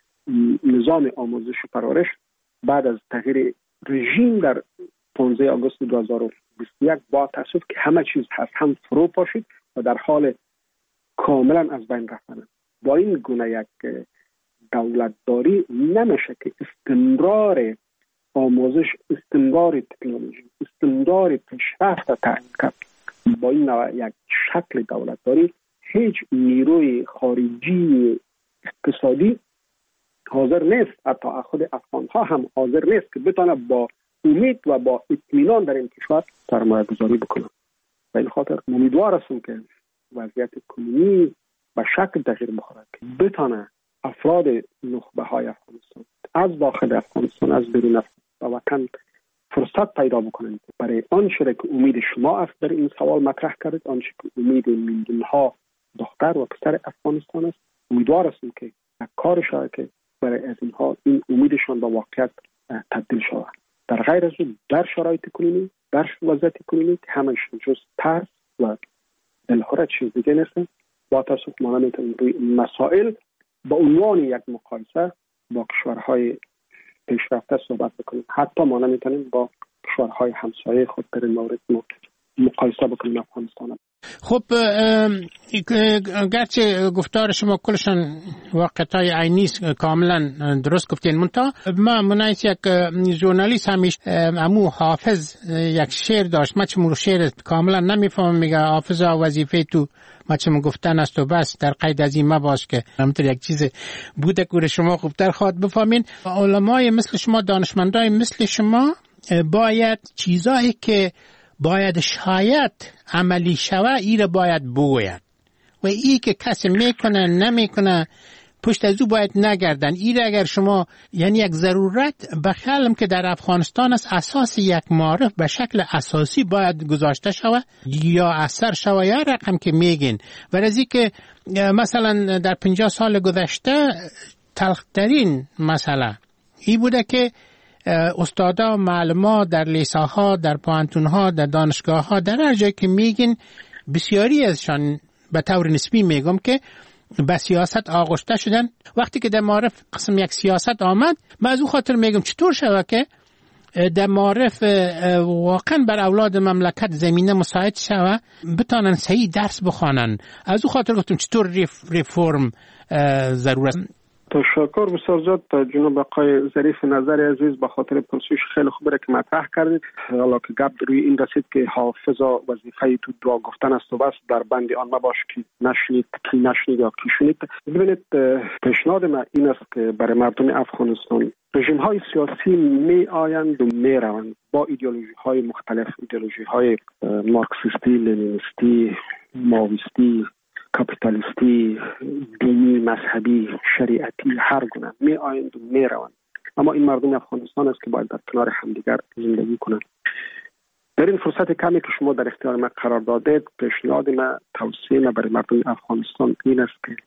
نظام آموزش و پرورش. بعد از تغییر رژیم در 15 آگوست 2021 با تاسف که همه چیز هست هم فرو پاشید و در حال کاملا از بین رفتن. با این گونه یک دولتداری نمیشه که استمرار آموزش، استمرار تکنولوژی، استمرار پیشرفت تعیین کرد. با این نوع یک شکل دولتداری هیچ نیروی خارجی اقتصادی حاضر نیست، حتی خود افغان ها هم حاضر نیست که بتونه با امید و با اطمینان در این کشور سرمایه گذاری بکنه. به این خاطر امیدوار هستم که وضعیت کنونی به شکل تغییر بخوره که بتونه افراد نخبه های افغانستان از داخل افغانستان، از بیرون افغانستان و وطن فرصت پیدا بکنند برای آنچه که امید شما است در این سوال مطرح کردید، آنچه که امید میلیون ها دختر و پسر افغانستان است. امیدوار هستم که کار شود که برای از اینها این امیدشان به واقعیت تبدیل شود. در غیر از اون در شرایط کنونی، در وضعیت کنونی که همش جز ترس و دلهره چیز دیگه نیست. با تاسف ما نمیتونیم روی مسائل با عنوان یک مقایسه با کشورهای پیشرفته صحبت بکنیم. حتی ما نمیتونیم با کشورهای همسایه خود در این مورد مقایسه بکنیم افغانستان. خب گرچه گفتار شما کلشان واقعیت‌های عینی کاملا درست گفتین، منتها ما منایس یک ژورنالیست همیشه امو حافظ یک شعر داشت، ما چه شعر کاملا نمیفهمم، میگه حافظا وظیفه تو ما چه گفتن است و بس، در قید از این مباش که همینطور یک چیز بوده که شما خوبتر خواهد بفهمین. علمای مثل شما، دانشمندای مثل شما باید چیزایی که باید شاید عملی شوه ایره باید بگوید و ای که کسی میکنه نمیکنه پشت از او باید نگردن. ایره اگر شما یعنی یک ضرورت بخیالم که در افغانستان است، اساس یک معارف به شکل اساسی باید گذاشته شوه یا اثر شوه یا رقم که میگین. ورزی که مثلا در 50 سال گذشته تلخترین مسئله ای بوده که استادا معلما در لیساها، در پوانتونها، در دانشگاهها، در هر جایی که میگین بسیاری ازشان به طور نسبی میگم که به سیاست آغشته شدن. وقتی که در معارف قسم یک سیاست آمد، من از او خاطر میگم چطور شود که در معارف واقعا بر اولاد مملکت زمینه مساعد شود بتانن صحیح درس بخوانن. از او خاطر گفتم چطور ریفورم ضرورت. تشکر بسیار زیاد جناب آقای ظریف نظر عزیز به خاطر پرسش خیلی خوبه که مطرح کردید. حالا که گپ روی این رسید که حافظا وظیفه تو دعا گفتن است و بس، در بند آن مباش که نشنید کی نشنید یا کی شنید. ببینید پیشنهاد من این است که برای مردم افغانستان رژیم های سیاسی می آیند و می روند با ایدئولوژی های مختلف، ایدئولوژی های مارکسیستی، لنینیستی، ماویستی، کاپیتالیستی، دینی، مذهبی، شریعتی، هر گونه می آیند و می روند. اما این مردم افغانستان است که باید در کنار همدیگر زندگی کنند. در این فرصت کمی که شما در اختیار من قرار دادید، پیشنهاد من، توصیه من برای مردم افغانستان این است که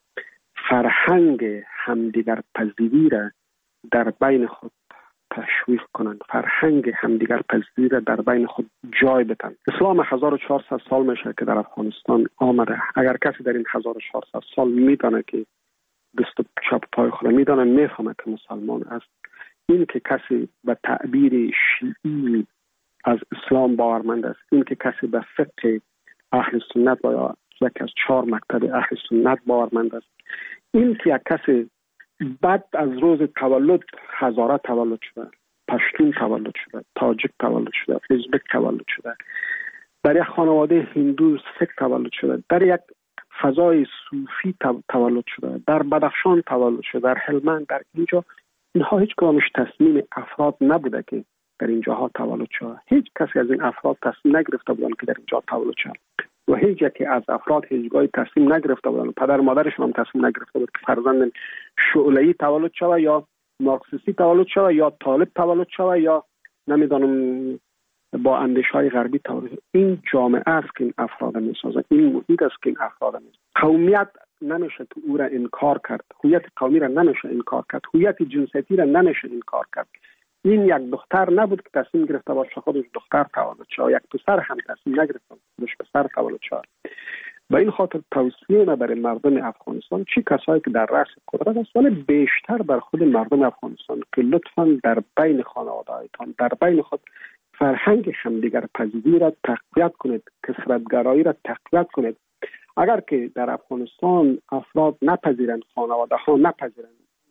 فرهنگ همدیگر پذیری را در بین خود تشویق کنند، فرهنگ همدیگر پذیری را در بین خود جای بدن. اسلام 1400 سال میشه که در افغانستان آمده. اگر کسی در این 1400 سال میدانه که دست چپ پای خود میدانه، میفهمه که مسلمان است. این که کسی به تعبیر شیعی از اسلام باورمند است، این که کسی به فقه اهل سنت و یا یکی از 4 مکتب اهل سنت باورمند است، این که یک کسی بعد از روز تولد هزاره تولد شده، پشتون تولد شده، تاجیک تولد شده، ازبک تولد شده، در یک خانواده هندو سیک تولد شده، در یک فضای صوفی تولد شده، در بدخشان تولد شده، در هلمند، در اینجا، اینها هیچ کدامش تصمیم افراد نبوده که در اینجاها تولد شده. هیچ کسی از این افراد تصمیم نگرفته بودن که در اینجا تولد شده و هیچ یکی از افراد هیچگاهی تصمیم نگرفته بودن، پدر مادرشون هم تصمیم نگرفته بود که فرزند شعله‌ای تولد شده یا مارکسیستی تولد شده یا طالب تولد شده یا نمیدانم با اندیشه‌های غربی تولد. این جامعه است که این افراد میسازه، این محیط است که این افراد میسازه. قومیت نمیشه که او را انکار کرد، هویت قومی را نمیشه انکار کرد، هویت جنسیتی را نمیشه انکار کرد. این یک دختر نبود که تصمیم گرفته باشه خودش دختر تولد شد، یک پسر هم تصمیم نگرفته خودش پسر تولد شد. به این خاطر توصیه ما برای مردم افغانستان، چه کسایی که در رأس قدرت است ولی بیشتر بر خود مردم افغانستان، که لطفاً در بین خانواده‌هایتان، در بین خود فرهنگ همدیگر پذیری را تقویت کنید، کثرت‌گرایی را تقویت کنید. اگر که در افغانستان افراد نپذیرند، خانواده ها نپذیرند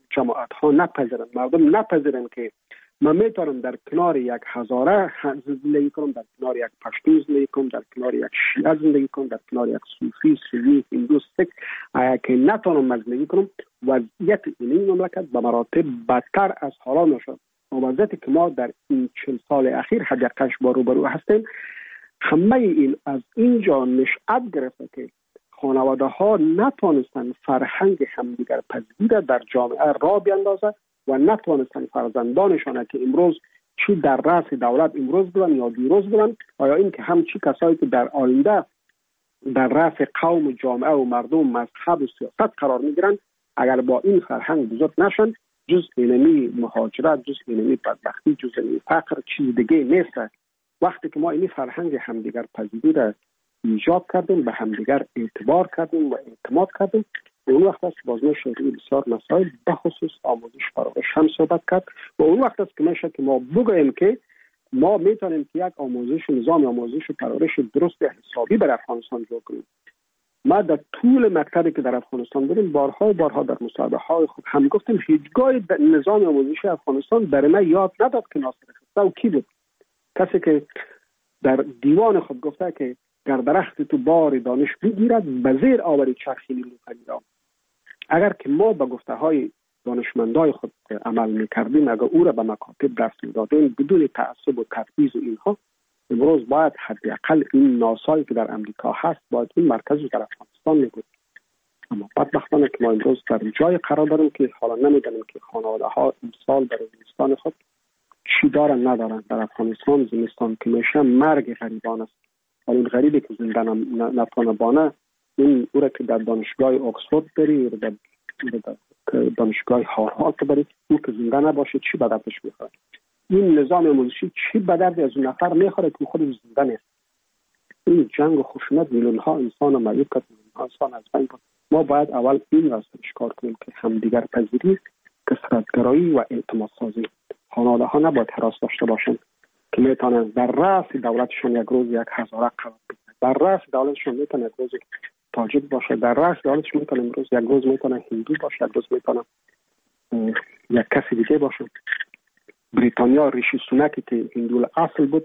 جماعت ها نپذیرند، مردم نپذیرند که من میتونم در کنار یک هزاره زندگی کنم، در کنار یک پشتو زندگی کنم، در کنار یک شیعه زندگی کنم، در کنار یک صوفی، سنی، هندو، سیک که نتونم زندگی کنم. وضعیت این مملکت به مراتب بدتر از حالا نشد. وضعیتی که ما در این 40 سال اخیر حداقلش با روبرو هستیم، همه این از اینجا نشأت گرفته که خانواده ها نتونستن فرهنگ همدیگر پذیری در جامعه را بیندازه و نتونستن فرزندانشان که امروز چی در رأس دولت امروز بودن یا دیروز بودن، و یا این که همچی کسایی که در آینده در رأس قوم، جامعه و مردم، مذهب و سیاست قرار میگیرن، اگر با این فرهنگ بزرگ نشن، جز اینمی مهاجرت، جز اینمی بدبختی، جز اینمی فقر چیز دیگه نیست. وقتی که ما این فرهنگ همدیگر پذیری را ایجاد کردیم، به همدیگر اعتبار کردیم و اعتماد کردیم، اون وقت است که بازنش روی بسیار مسائل به خصوص آموزش پرورش هم صحبت کرد و اون وقت است که میشه که ما بگوییم که ما میتونیم که یک آموزش، نظام آموزش و پرورش درست حسابی بر افغانستان جور کنیم. ما در طول مکتبی که در افغانستان بودیم بارها در مصاحبه های خود هم گفتیم هیچگاه نظام آموزشی افغانستان برای ما یاد نداد که ناصر خسرو کی بود. کسی که در دیوان خود گفته که گر درخت تو بار دانش بگیرد به زیر آوری چرخی نیلوفری را. اگر که ما به گفته های دانشمندای خود عمل میکردیم، اگر او را به مکاتب درس میدادیم بدون تعصب و تبعیض و اینها، امروز باید حداقل این ناسایی که در امریکا هست باید این مرکزی در افغانستان میبود. اما بدبختانه که ما امروز در جای قرار داریم که حالا نمیدانیم که خانواده ها امسال در زمستان خود چی دارن ندارن. در افغانستان زمستان که میشه مرگ غریبان است. این غریبی که زنده نتونه بانه، این او را که در دانشگاه اکسفورد بری، در دانشگاه هاروارد بری، او که زنده نباشه چی به دردش میخوره؟ این نظام آموزشی چی به درد از اون نفر میخوره که خود زنده نیست؟ این جنگ و خشونت میلیون ها انسان و معیوب کرد، میلیون ها انسان از بین بود. ما باید اول این را کار کنیم که همدیگر پذیری، کثرت‌گرایی و اعتماد سازی. خانواده ها نباید حراس داشته باشند که میتونن در رأس دولتشون یک روز یک هزاره قرار بگیرن. در رأس دولتشون میتونه یک روز تاجیک باشه، در رأس دولتشون میتونه یک روز میتونه هندو باشه، یک روز میتونه یک کسی دیگه باشه. بریتانیا ریشی سوناکی که هندو اصل بود،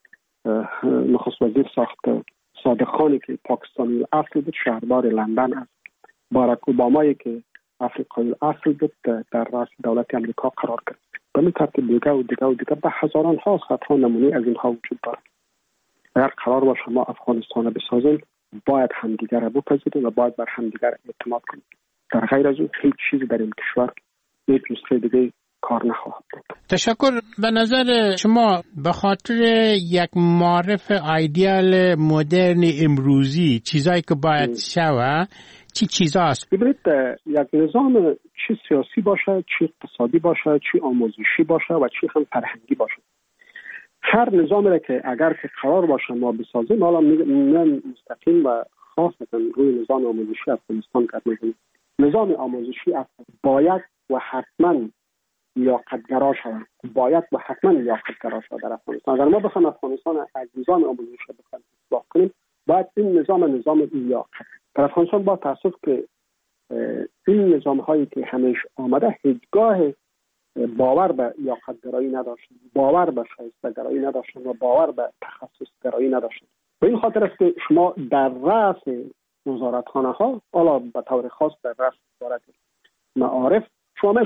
نخست وزیر ساخت صادق خانی که پاکستانی اصل بود، شهردار لندن است. باراک اوبامایی که افریقایی اصل بود در رأس دولت امریکا قرار گرفت. به این ترتیب دیگه و دیگه و دیگه به هزاران ها صدها نمونه از اینها وجود دارد. اگر قرار باشه ما افغانستان بسازیم، باید همدیگر را بپذیریم و باید بر همدیگر اعتماد کنیم. در غیر از اون هیچ چیزی در این کشور هیچ نسخه دیگه کار نخواهد بود. تشکر. به نظر شما به خاطر یک معرف ایدئال مدرن امروزی چیزایی که باید شوه چی چیزا است؟ ببینید، یک نظام چی سیاسی باشه، چی اقتصادی باشه، چی آموزشی باشه و چی هم فرهنگی باشه، هر نظامی را که اگر که قرار باشه ما بسازیم، حالا میگم مستقیم و خاص روی نظام آموزشی افغانستان کار میکنیم. نظام آموزشی باید و حتما لیاقت‌گرا شود، باید و حتما لیاقت‌گرا شود در افغانستان. اگر ما بخوایم افغانستان از نظام آموزشی بخوایم اصلاح کنیم، باید این نظام لیاقت در افغانستان با تاسف که این نظام هایی که همیشه آمده هیچگاه باور به لیاقت‌گرایی نداشتن، باور به شایسته‌گرایی نداشتن و باور به تخصص‌گرایی نداشتن. به این خاطر است که شما در رأس وزارتخانه ها، حالا به طور خاص در رأس وزارت معارف، شما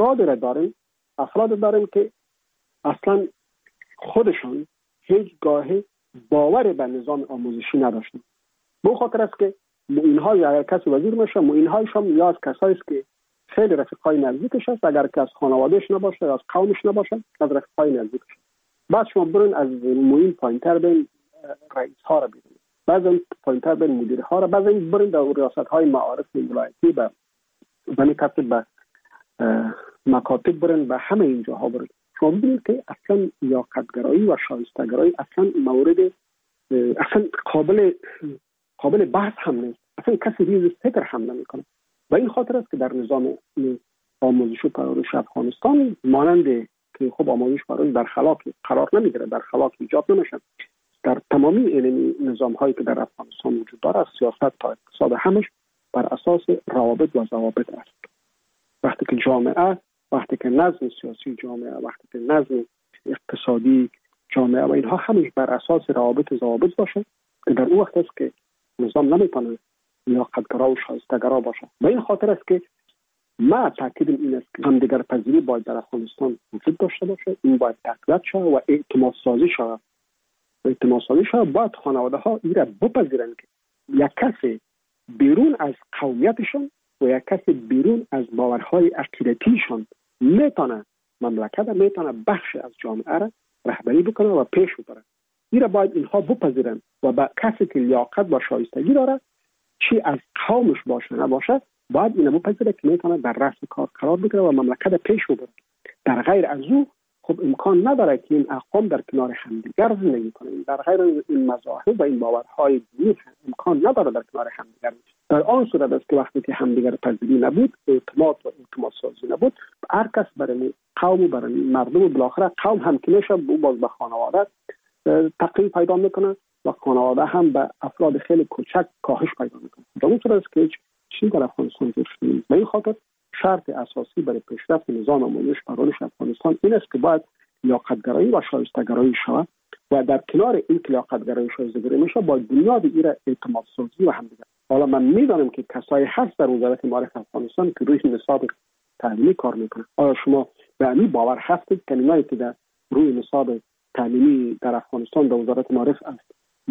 افراد داریم که اصلا خودشون هیچگاه باور به نظام آموزشی نداشتن. به خاطر است که اینها یا کسی وزیر میشه، اینهایشون یا از کسایی است که خیلی رفیقای نزدیکش است، اگر که از خانوادهش نباشه، از قومش نباشه، از رفیقای نزدیکش. بعد شما برین از معین پایینتر بین رئیس ها را ببینید، بعضی پایینتر بین مدیر ها را، بعضی برین در ریاست های معارف ولایتی به به مکاتب برین، به همه اینجاها برین. شما ببینید که اصلا لیاقت‌گرایی و شایسته‌گرایی اصلا مورد اصلا قابل بحث هم نیست. اصلا کسی ریز فکر هم نمیکنه. و این خاطر است که در نظام آموزش و پرورش افغانستان مانند که خب آموزش پرورش در خلاق قرار نمیگیره، در خلاق ایجاد نمیشه. در تمامی این نظام هایی که در افغانستان وجود داره، سیاست تا اقتصاد همش بر اساس روابط و ضوابط است. وقتی که جامعه، وقتی که نظم سیاسی جامعه، وقتی که نظم اقتصادی جامعه و اینها همش بر اساس روابط ضوابط باشه، در اون وقت است که نظام نمیتونه لیاقت‌گرا و شایسته‌گرا باشه. به این خاطر است که ما تاکیدم این است که همدیگر پذیری باید در افغانستان وجود داشته باشه، این باید تقویت شود و اعتماد سازی شود. اعتماد سازی شود باید خانواده ها این را بپذیرند که یک کسی بیرون از قومیتشون و یک کسی بیرون از باورهای عقیدتیشون میتونه مملکت، میتونه بخش از جامعه را رهبری بکنه و پیش ببره. این را باید اینها بپذیرند و با کسی که لیاقت و شایستگی داره، چی از قومش باشه نباشه، باید اینو بپذیره که میتونه در رأس کار قرار بگیره و مملکت پیش ببره. در غیر از او خب امکان نداره که این اقوام در کنار همدیگر زندگی کنند. در غیر این مذاهب و این باورهای دینی امکان نداره در کنار همدیگر. در آن صورت است که وقتی که همدیگر پذیری نبود، اعتماد و اعتماد سازی نبود، هر کس برای قوم و برای مردم و بالاخره قوم هم که میشه باز به خانواده تقریب پیدا میکنه و خانواده هم به افراد خیلی کوچک کاهش پیدا میکنه. در اون صورت است که چیزی در افغانستان وجود نیست. به این خاطر شرط اساسی برای پیشرفت نظام آموزش پرورش افغانستان این است که باید لیاقت‌گرایی و شایسته‌گرایی شود و در کنار این که لیاقت‌گرایی و شایسته‌گرایی میشه باید بنیاد این اعتماد سازی و همدیگر. حالا من میدانم که کسایی هست در وزارت معارف افغانستان که روی نصاب تعلیمی کار میکنه. آیا شما به این باور هستید که اینایی که در روی نصاب تعلیمی در افغانستان در وزارت معارف است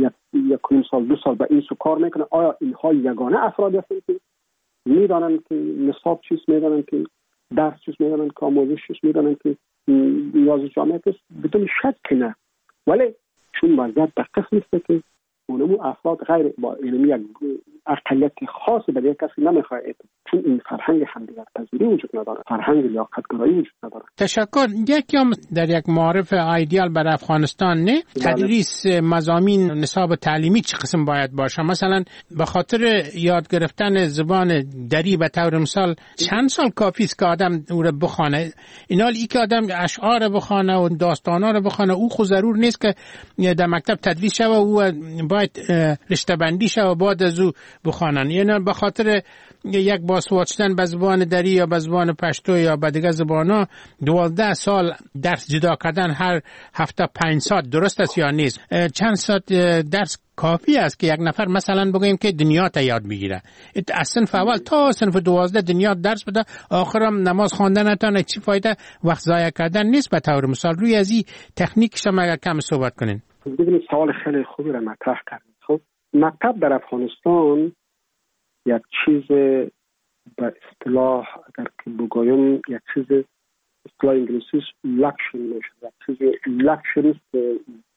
یک سال 2 سال به این سو کار میکنه، آیا اینها یگانه افرادی هستند که میدانن که نصاب چیست، میدانن که درس چیست، میدانن که آموزش چیست، میدانن که نیاز جامعه است؟ بدون شک نه. ولی چون وضعیت در قسم است که اونمو افراد غیر با علمی یک اقلیت خاص به یک کسی نمیخواد، چون این فرهنگ همدیگر پذیری وجود نداره، فرهنگ لیاقت‌گرایی وجود نداره. تشکر. یکم در یک معارف ایدئال برای افغانستان نه تدریس مضامین نصاب تعلیمی چه قسم باید باشه؟ مثلا به خاطر یاد گرفتن زبان دری به طور مثال چند سال کافی است که آدم او را بخونه؟ اینا ای که آدم اشعار بخونه و داستانا را بخونه او خود ضرور نیست که در مکتب تدریس شوه، او باید رشته بندی شوه بعد از او بخوانن. یعنی به خاطر یک بازپرسیدن به زبان دری یا به زبان پشتو یا به دیگر زبانا 12 سال درس جدا کردن هر هفته 5 ساعت درست است یا نیست؟ چند ساعت درس کافی است که یک نفر مثلا بگیم که دنیا تا یاد بگیره؟ از صنف اول تا صنف 12 دنیا درس بده، آخرم نماز خواندن نتونه، چی فایده؟ وقت ضایع کردن نیست؟ به طور مثال روی از این تکنیک شما اگر کم صحبت کنین. ببینید سوال خیلی خوبی را مطرح کردید. خب مکتب در افغانستان یک چیز به اصطلاح اگر که بگویم یک چیز اصطلاح انگلیسیش لکشری میشه، یک چیز لکشری است،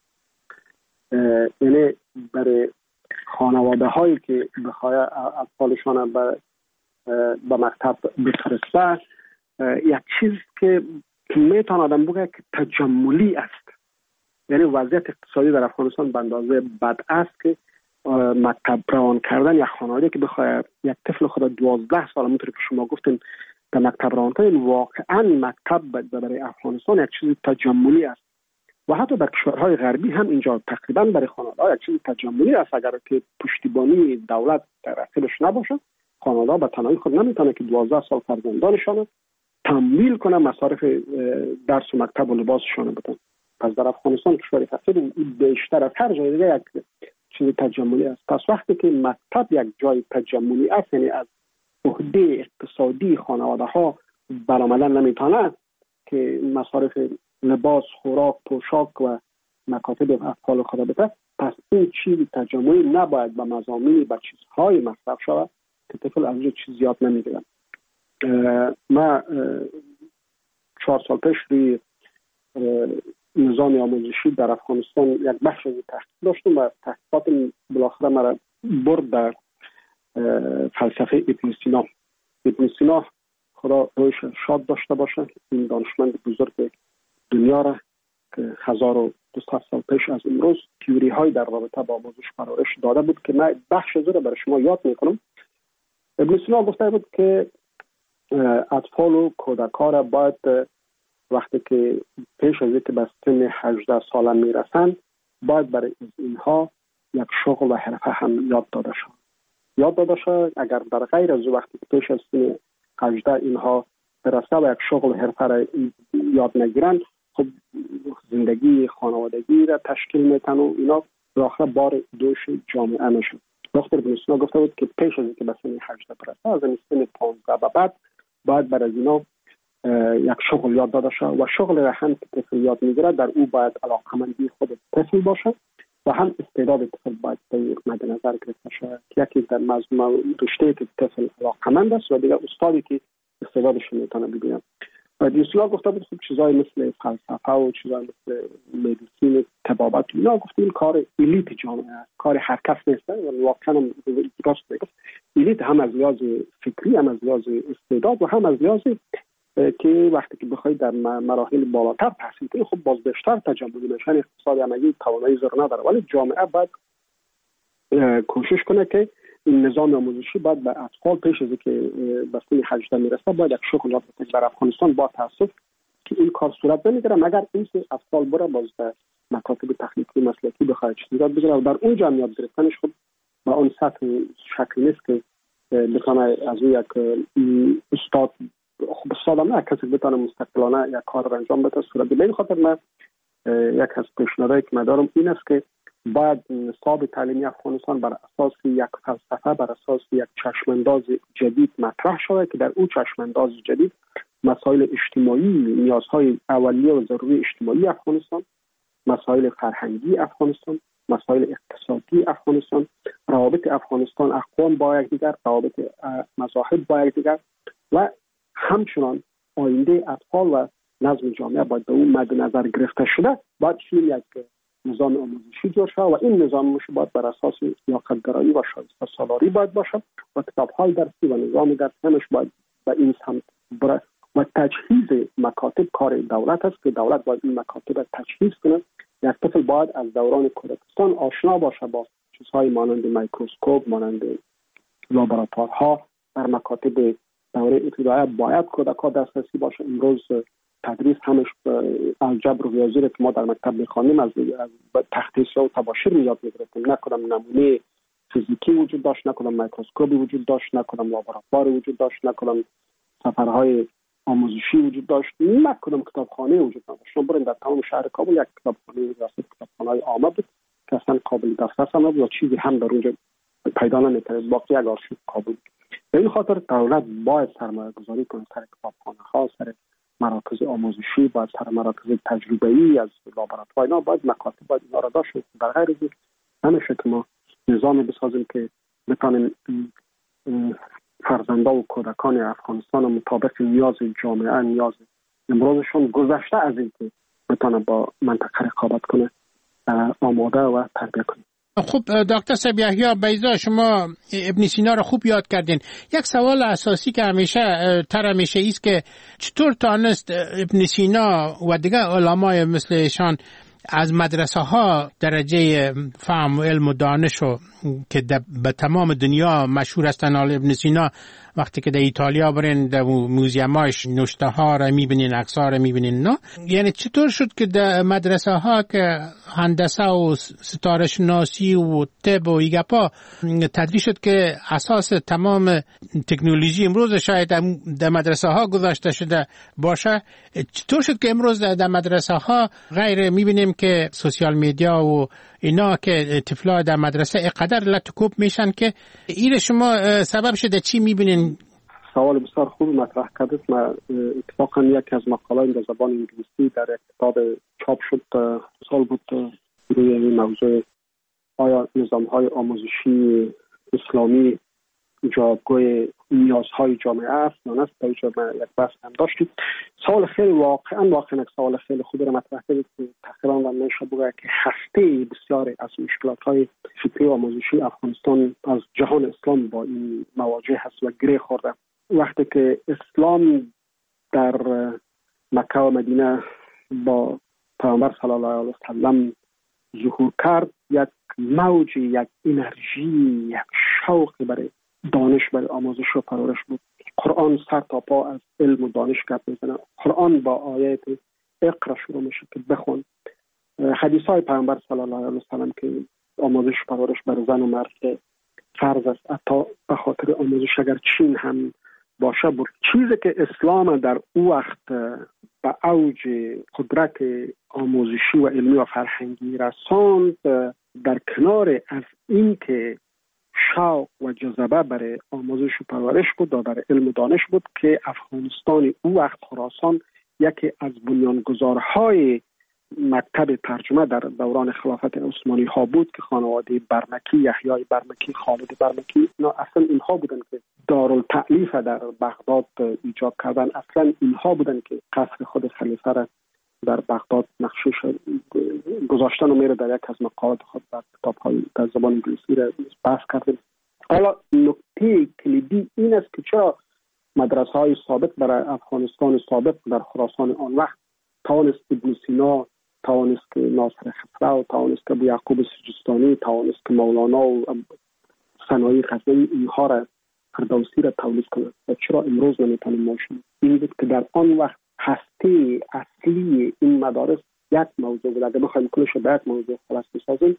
یعنی برای خانواده هایی که بخواه اطفالشان به مکتب بفرسته یک چیز که میتونه آدم بگه که تجملی است. یعنی وضعیت اقتصادی در افغانستان به اندازه بد است که مکتب روان کردن یک خانواده که بخواد یک طفل خود 12 سال همونطور که شما گفتین در مکتب روان کنه، واقعا مکتب برای افغانستان یک چیز تجملی است و حتی در کشورهای غربی هم اینجا تقریبا برای خانواده یک چیز تجملی است. اگر که پشتیبانی دولت در رقیبش نباشه، خانواده به تنهایی خود نمیتونه که 12 سال فرزندانشان تمویل کنه مصارف درس و مکتب و لباسشان بدن. پس در افغانستان کشور فقیر بیشتر از هر جای دیگه یک چیز تجملی است. پس وقتی که مکتب یک جای تجملی است، یعنی از عهده اقتصادی خانواده ها برآمدن نمیتونه که مصارف لباس، خوراک، پوشاک و مکاتب اطفال خود بده، پس این چیز تجملی نباید به مضامین به چیزهای مصرف شود که طفل از اونجا چیز یاد نمیگیرن. ما 4 سال پیش روی نظام آموزشی در افغانستان یک بخش از تحقیق داشتم و تحقیقات بالاخره مرا برد در فلسفه ابن سینا. ابن سینا خدا رویش شاد داشته باشه، این دانشمند بزرگ دنیا را که 1200 سال پیش از امروز تئوری های در رابطه با آموزش پرورش داده بود که من بخش از را برای شما یاد میکنم. ابن سینا گفته بود که اطفال و کودکان را باید وقتی که پیش از اینکه به سن 18 ساله میرسند باید برای اینها یک شغل و حرفه هم یاد داده شد. اگر در غیر از وقتی که پیش از سن 18 اینها برسه و یک شغل حرفه را یاد نگیرن، خب زندگی خانوادگی را تشکیل میتن و اینا بالاخره بار دوش جامعه میشن. دکتر ابن سینا گفته بود که پیش از اینکه به سن 18 برسه، از سن 15 به بعد باید بر از اینا یک شغل یاد داده شد و شغل را هم که طفل یاد میگیره در او باید علاقمندی خود طفل باشه و هم استعداد طفل باید مد نظر گرفته شود. یکی در مضمون رشته که طفل علاقمند است و دیگر استادی که استعدادش میتونه ببینه. دیسلا گفته بود خب چیزای مثل فلسفه و چیزای مثل مدیسین، طبابت، اینا گفتیم کار الیت جامعه است، کار هر کس نیست. یعنی واقعا درست میگه الیت هم از لحاظ فکری، هم از لحاظ استعداد و هم از لحاظ که وقتی که بخواید در مراحل بالاتر تحصیل کنید خب باز بیشتر تجمعی میشن. اقتصاد عملی توانایی زور نداره، ولی جامعه باید کوشش کنه که این نظام آموزشی باید به اطفال پیش از اینکه به سن 18 میرسه باید یک شغل یاد بده. در افغانستان با تاسف که این کار صورت نمیگیره مگر اینکه اطفال بره باز به مکاتب تخلیقی مسلکی بخواد چیزی یاد بگیره و در اونجا هم یاد گرفتنش خب با اون سطح شکل نیست که بتونه از یک استاد خب سادانه کسی بتونه مستقلانه یک کار را انجام بده صورت بگیره. به این خاطر من یک از پیشنهادایی که من دارم این است که باید نصاب تعلیمی افغانستان بر اساس یک فلسفه، بر اساس یک چشمانداز جدید مطرح شود که در اون چشمانداز جدید مسائل اجتماعی، نیازهای اولیه و ضروری اجتماعی افغانستان، مسائل فرهنگی افغانستان، مسائل اقتصادی افغانستان، روابط افغانستان اقوام با یکدیگر، روابط مذاهب با یکدیگر و همچنان آینده اطفال و نظم جامعه باید به اون مد نظر گرفته شده. باید یک نظام آموزشی جور شد و این نظام آموزشی باید بر اساس لیاقت‌گرایی و شایسته سالاری باید باشد و کتاب‌های درسی و نظام درسی همش باید به این سمت بره و تجهیز مکاتب کار دولت است که دولت باید این مکاتب را تجهیز کنه. یک طفل باید از دوران کودکستان آشنا باشه با چیزهای مانند میکروسکوپ، مانند لابراتوارها. در مکاتب دوره ابتدایی باید کودک‌ها دسترسی باشه. امروز تدریس همش الجبر و ریاضی که ما در مکتب می‌خوانیم از تخته سیاه و تباشیر یاد می‌گرفتیم. نه کدام نمونه فیزیکی وجود داشت، نه کدام میکروسکوپی وجود داشت، نه کدام لابراتوار وجود داشت، نه کدام سفرهای آموزشی وجود داشت، نه کدام کتابخانه وجود نداشت. شما برین در تمام شهر کابل یک کتابخانه ریاست کتابخانه‌های عامه بود که اصلا قابل دسترس نبود و چیزی هم در اونجا پیدا نمی‌کرد. باقی یک آرشیو کابل. به این خاطر دولت باید سرمایه‌گذاری کنه سر کتابخانه‌ها، سر مراکز آموزشی، باید سر مراکز تجربه‌ای از لابراتوار اینا باید مکاتب باید اینا را داشت. در غیر از این نمیشه که ما نظامی بسازیم که بتونیم فرزنده و کودکان افغانستان مطابق نیاز جامعه، نیاز امروزشون گذشته از این که بتونه با منطقه رقابت کنه آماده و تربیت کنه. خب دکتر صاحب یحیی بیضا، شما ابن سینا رو خوب یاد کردین. یک سوال اساسی که همیشه است که چطور تانست ابن سینا و دیگر علمای مثل ایشان از مدرسه ها درجه فهم و علم و دانش که به تمام دنیا مشهور هستن. ابن سینا وقتی که در ایتالیا برین در موزیماش نوشته ها را میبینین، عکس ها را میبینین، نه یعنی چطور شد که در مدرسه ها که هندسه و ستاره شناسی و طب و ایگپا تدریس شد که اساس تمام تکنولوژی امروز شاید در مدرسه ها گذاشته شده باشه، چطور شد که امروز در مدرسه ها غیر میبینیم که سوشیال میدیا و اینا که طفلا در مدرسه اقدر لطکوب میشن که این شما سبب شده چی میبینین؟ سوال بسیار خوب مطرح کردید. من اتفاقا یکی از مقالات در زبان انگلیسی در یک کتاب چاپ شد سال بود روی این موضوع آیا نظام‌های آموزشی اسلامی جوابگوی نیازهای جامعه است یا نه. در اینجا من یک بحث هم داشتیم. سوال خیلی واقعا یک سوال خیلی خوبی را مطرح کردید که تقریبا میشه بگه که هسته بسیاری از مشکلات‌های فکری و آموزشی افغانستان از جهان اسلام با این مواجه هست و گره خورده. وقتی که اسلام در مکه و مدینه با پیامبر صلی الله علیه و سلم ظهور کرد، یک موج، یک انرژی، یک شوق برای دانش، برای آموزش و پرورش بود. قرآن سر تا پا از علم و دانش گپ میزنه. قرآن با آیات اقرا شروع میشه که بخون. حدیث های پیامبر صلی الله علیه و سلم که آموزش و پرورش بر زن و مرد فرض است. حتی به خاطر آموزش اگر چین هم باشه بود. چیزی که اسلام در او وقت به اوج قدرت آموزشی و علمی و فرهنگی رساند، در کنار از این که شوق و جذبه برای آموزش و پرورش بود و برای علم و دانش بود که افغانستان او وقت خراسان یکی از بنیانگذارهای مکتب ترجمه در دوران خلافت عثمانی ها بود که خانواده برمکی، یحیای برمکی، خالد برمکی، اصلا اینها بودن که دارالتألیف در بغداد ایجاد کردن. اصلا اینها بودن که قصر خود خلیفه را در بغداد نقشش گذاشتن و میره در یک از مقالات خود در کتاب‌های در زبان انگلیسی را بحث کردیم. حالا نکته کلیدی این است که چرا مدرسه‌های سابق برای افغانستان سابق در خراسان آن وقت توانست ابن سینا، توانست که ناصر خسرو، توانست که ابو یعقوب سجستانی، توانست که مولانا و ثنایی غزنوی اینها را فردوسی را تولید کنند و چرا امروز نمیتونیم ماشین؟ این بود که در آن وقت هسته اصلی این مدارس یک موضوع بود. اگر بخوایم کلش به یک موضوع خلاص بسازیم،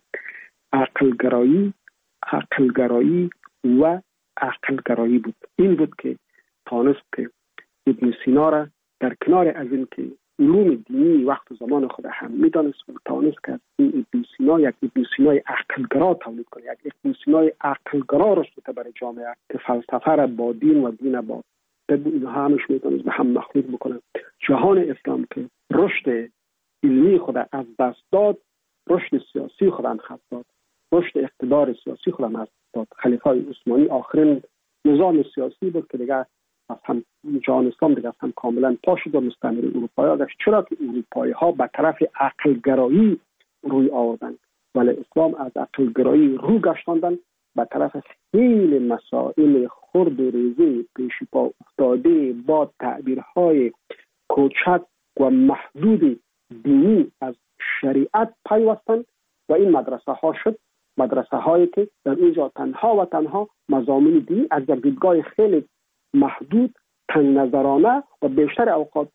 عقلگرایی و عقلگرایی بود. این بود که توانست که ابن سینا را در کنار از این که علوم دینی وقت و زمان خود هم میدانست و توانست که این ابن سینا یک ابن سینای عقلگرا تولید کنه، یک ابن سینای عقلگرا رشد برای جامعه که فلسفه را با دین و دین با اینها همش میتونست به هم مخلوط بکنن. جهان اسلام که رشد علمی خود از دست داد، رشد سیاسی خود هم خط داد، رشد اقتدار سیاسی خود هم از دست داد. خلیفه عثمانی آخرین نظام سیاسی بود که دیگه از هم جهان اسلام دیگه از هم کاملا پا شد و مستعمره اروپایی گشت. چرا که اروپایی ها به طرف عقلگرایی روی آوردن ولی اسلام از عقلگرایی رو گشتاندن به طرف خیلی مسائل خرد و ریزه پیش پا افتاده با تعبیرهای کوچک و محدود دینی از شریعت پیوستن و این مدرسه ها شد مدرسه هایی که در اینجا تنها و تنها مضامین دینی از دیدگاه خیلی محدود، تنگ نظرانه و بیشتر اوقات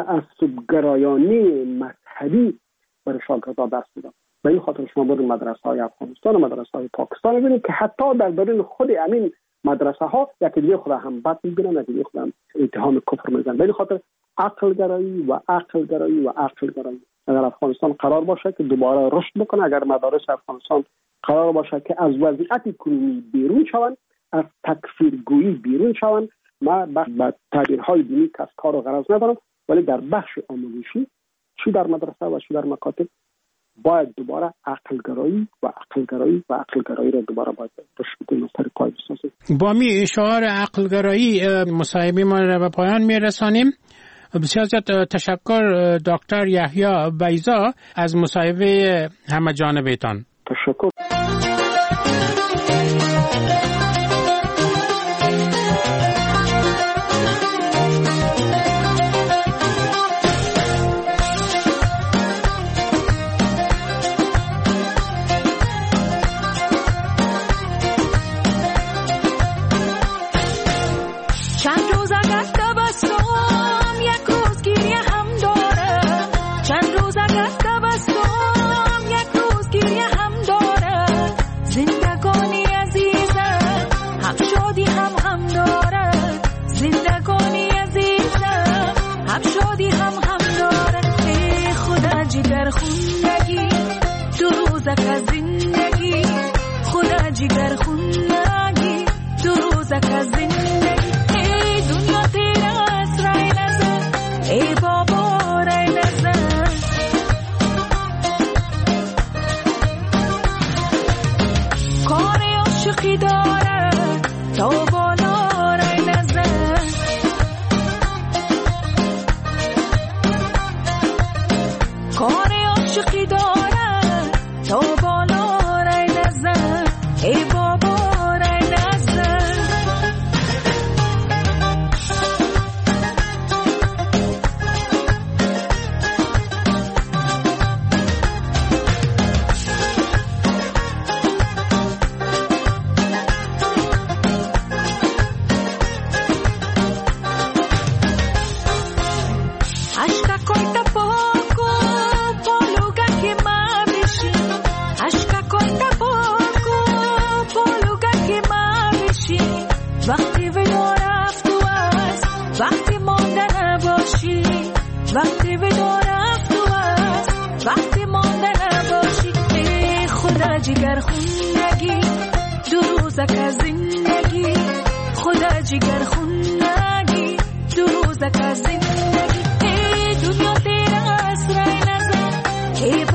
تعصب‌گرایانه مذهبی برای شاگردان دست میدن. به این خاطر شما برید مدرسه های افغانستان و مدرسه های پاکستان ببینید که حتی در درون خود همین مدرسه ها یکی دیگه خود هم بد میبینن، یکی دیگه خود هم اتهام کفر میزنن. به این خاطر عقلگرایی و عقلگرایی و عقلگرایی. اگر افغانستان قرار باشه که دوباره رشد بکنه، اگر مدارس افغانستان قرار باشه که از وضعیت کنونی بیرون شوند، از تکفیرگویی بیرون شوند، ما با تعبیرهای دینی کس کار و غرض ندارم، ولی در بخش آموزشی چی در مدرسه و چی در مکاتب باید دوباره عقلگرایی و عقلگرایی و عقلگرایی را دوباره باید رشد سر پای بسازیم. با می شعار عقلگرایی مصاحبه ما را به پایان میرسانیم. بسیار زیاد تشکر دکتر یحیی بیضا از مصاحبه همه جانبه‌تان. تشکر. Ashka koita poko جگر خونگی دو روزک از زندگی خدا جگر خونگی دو روزک از زندگی ای دنیا تیرا آسرای نظر ای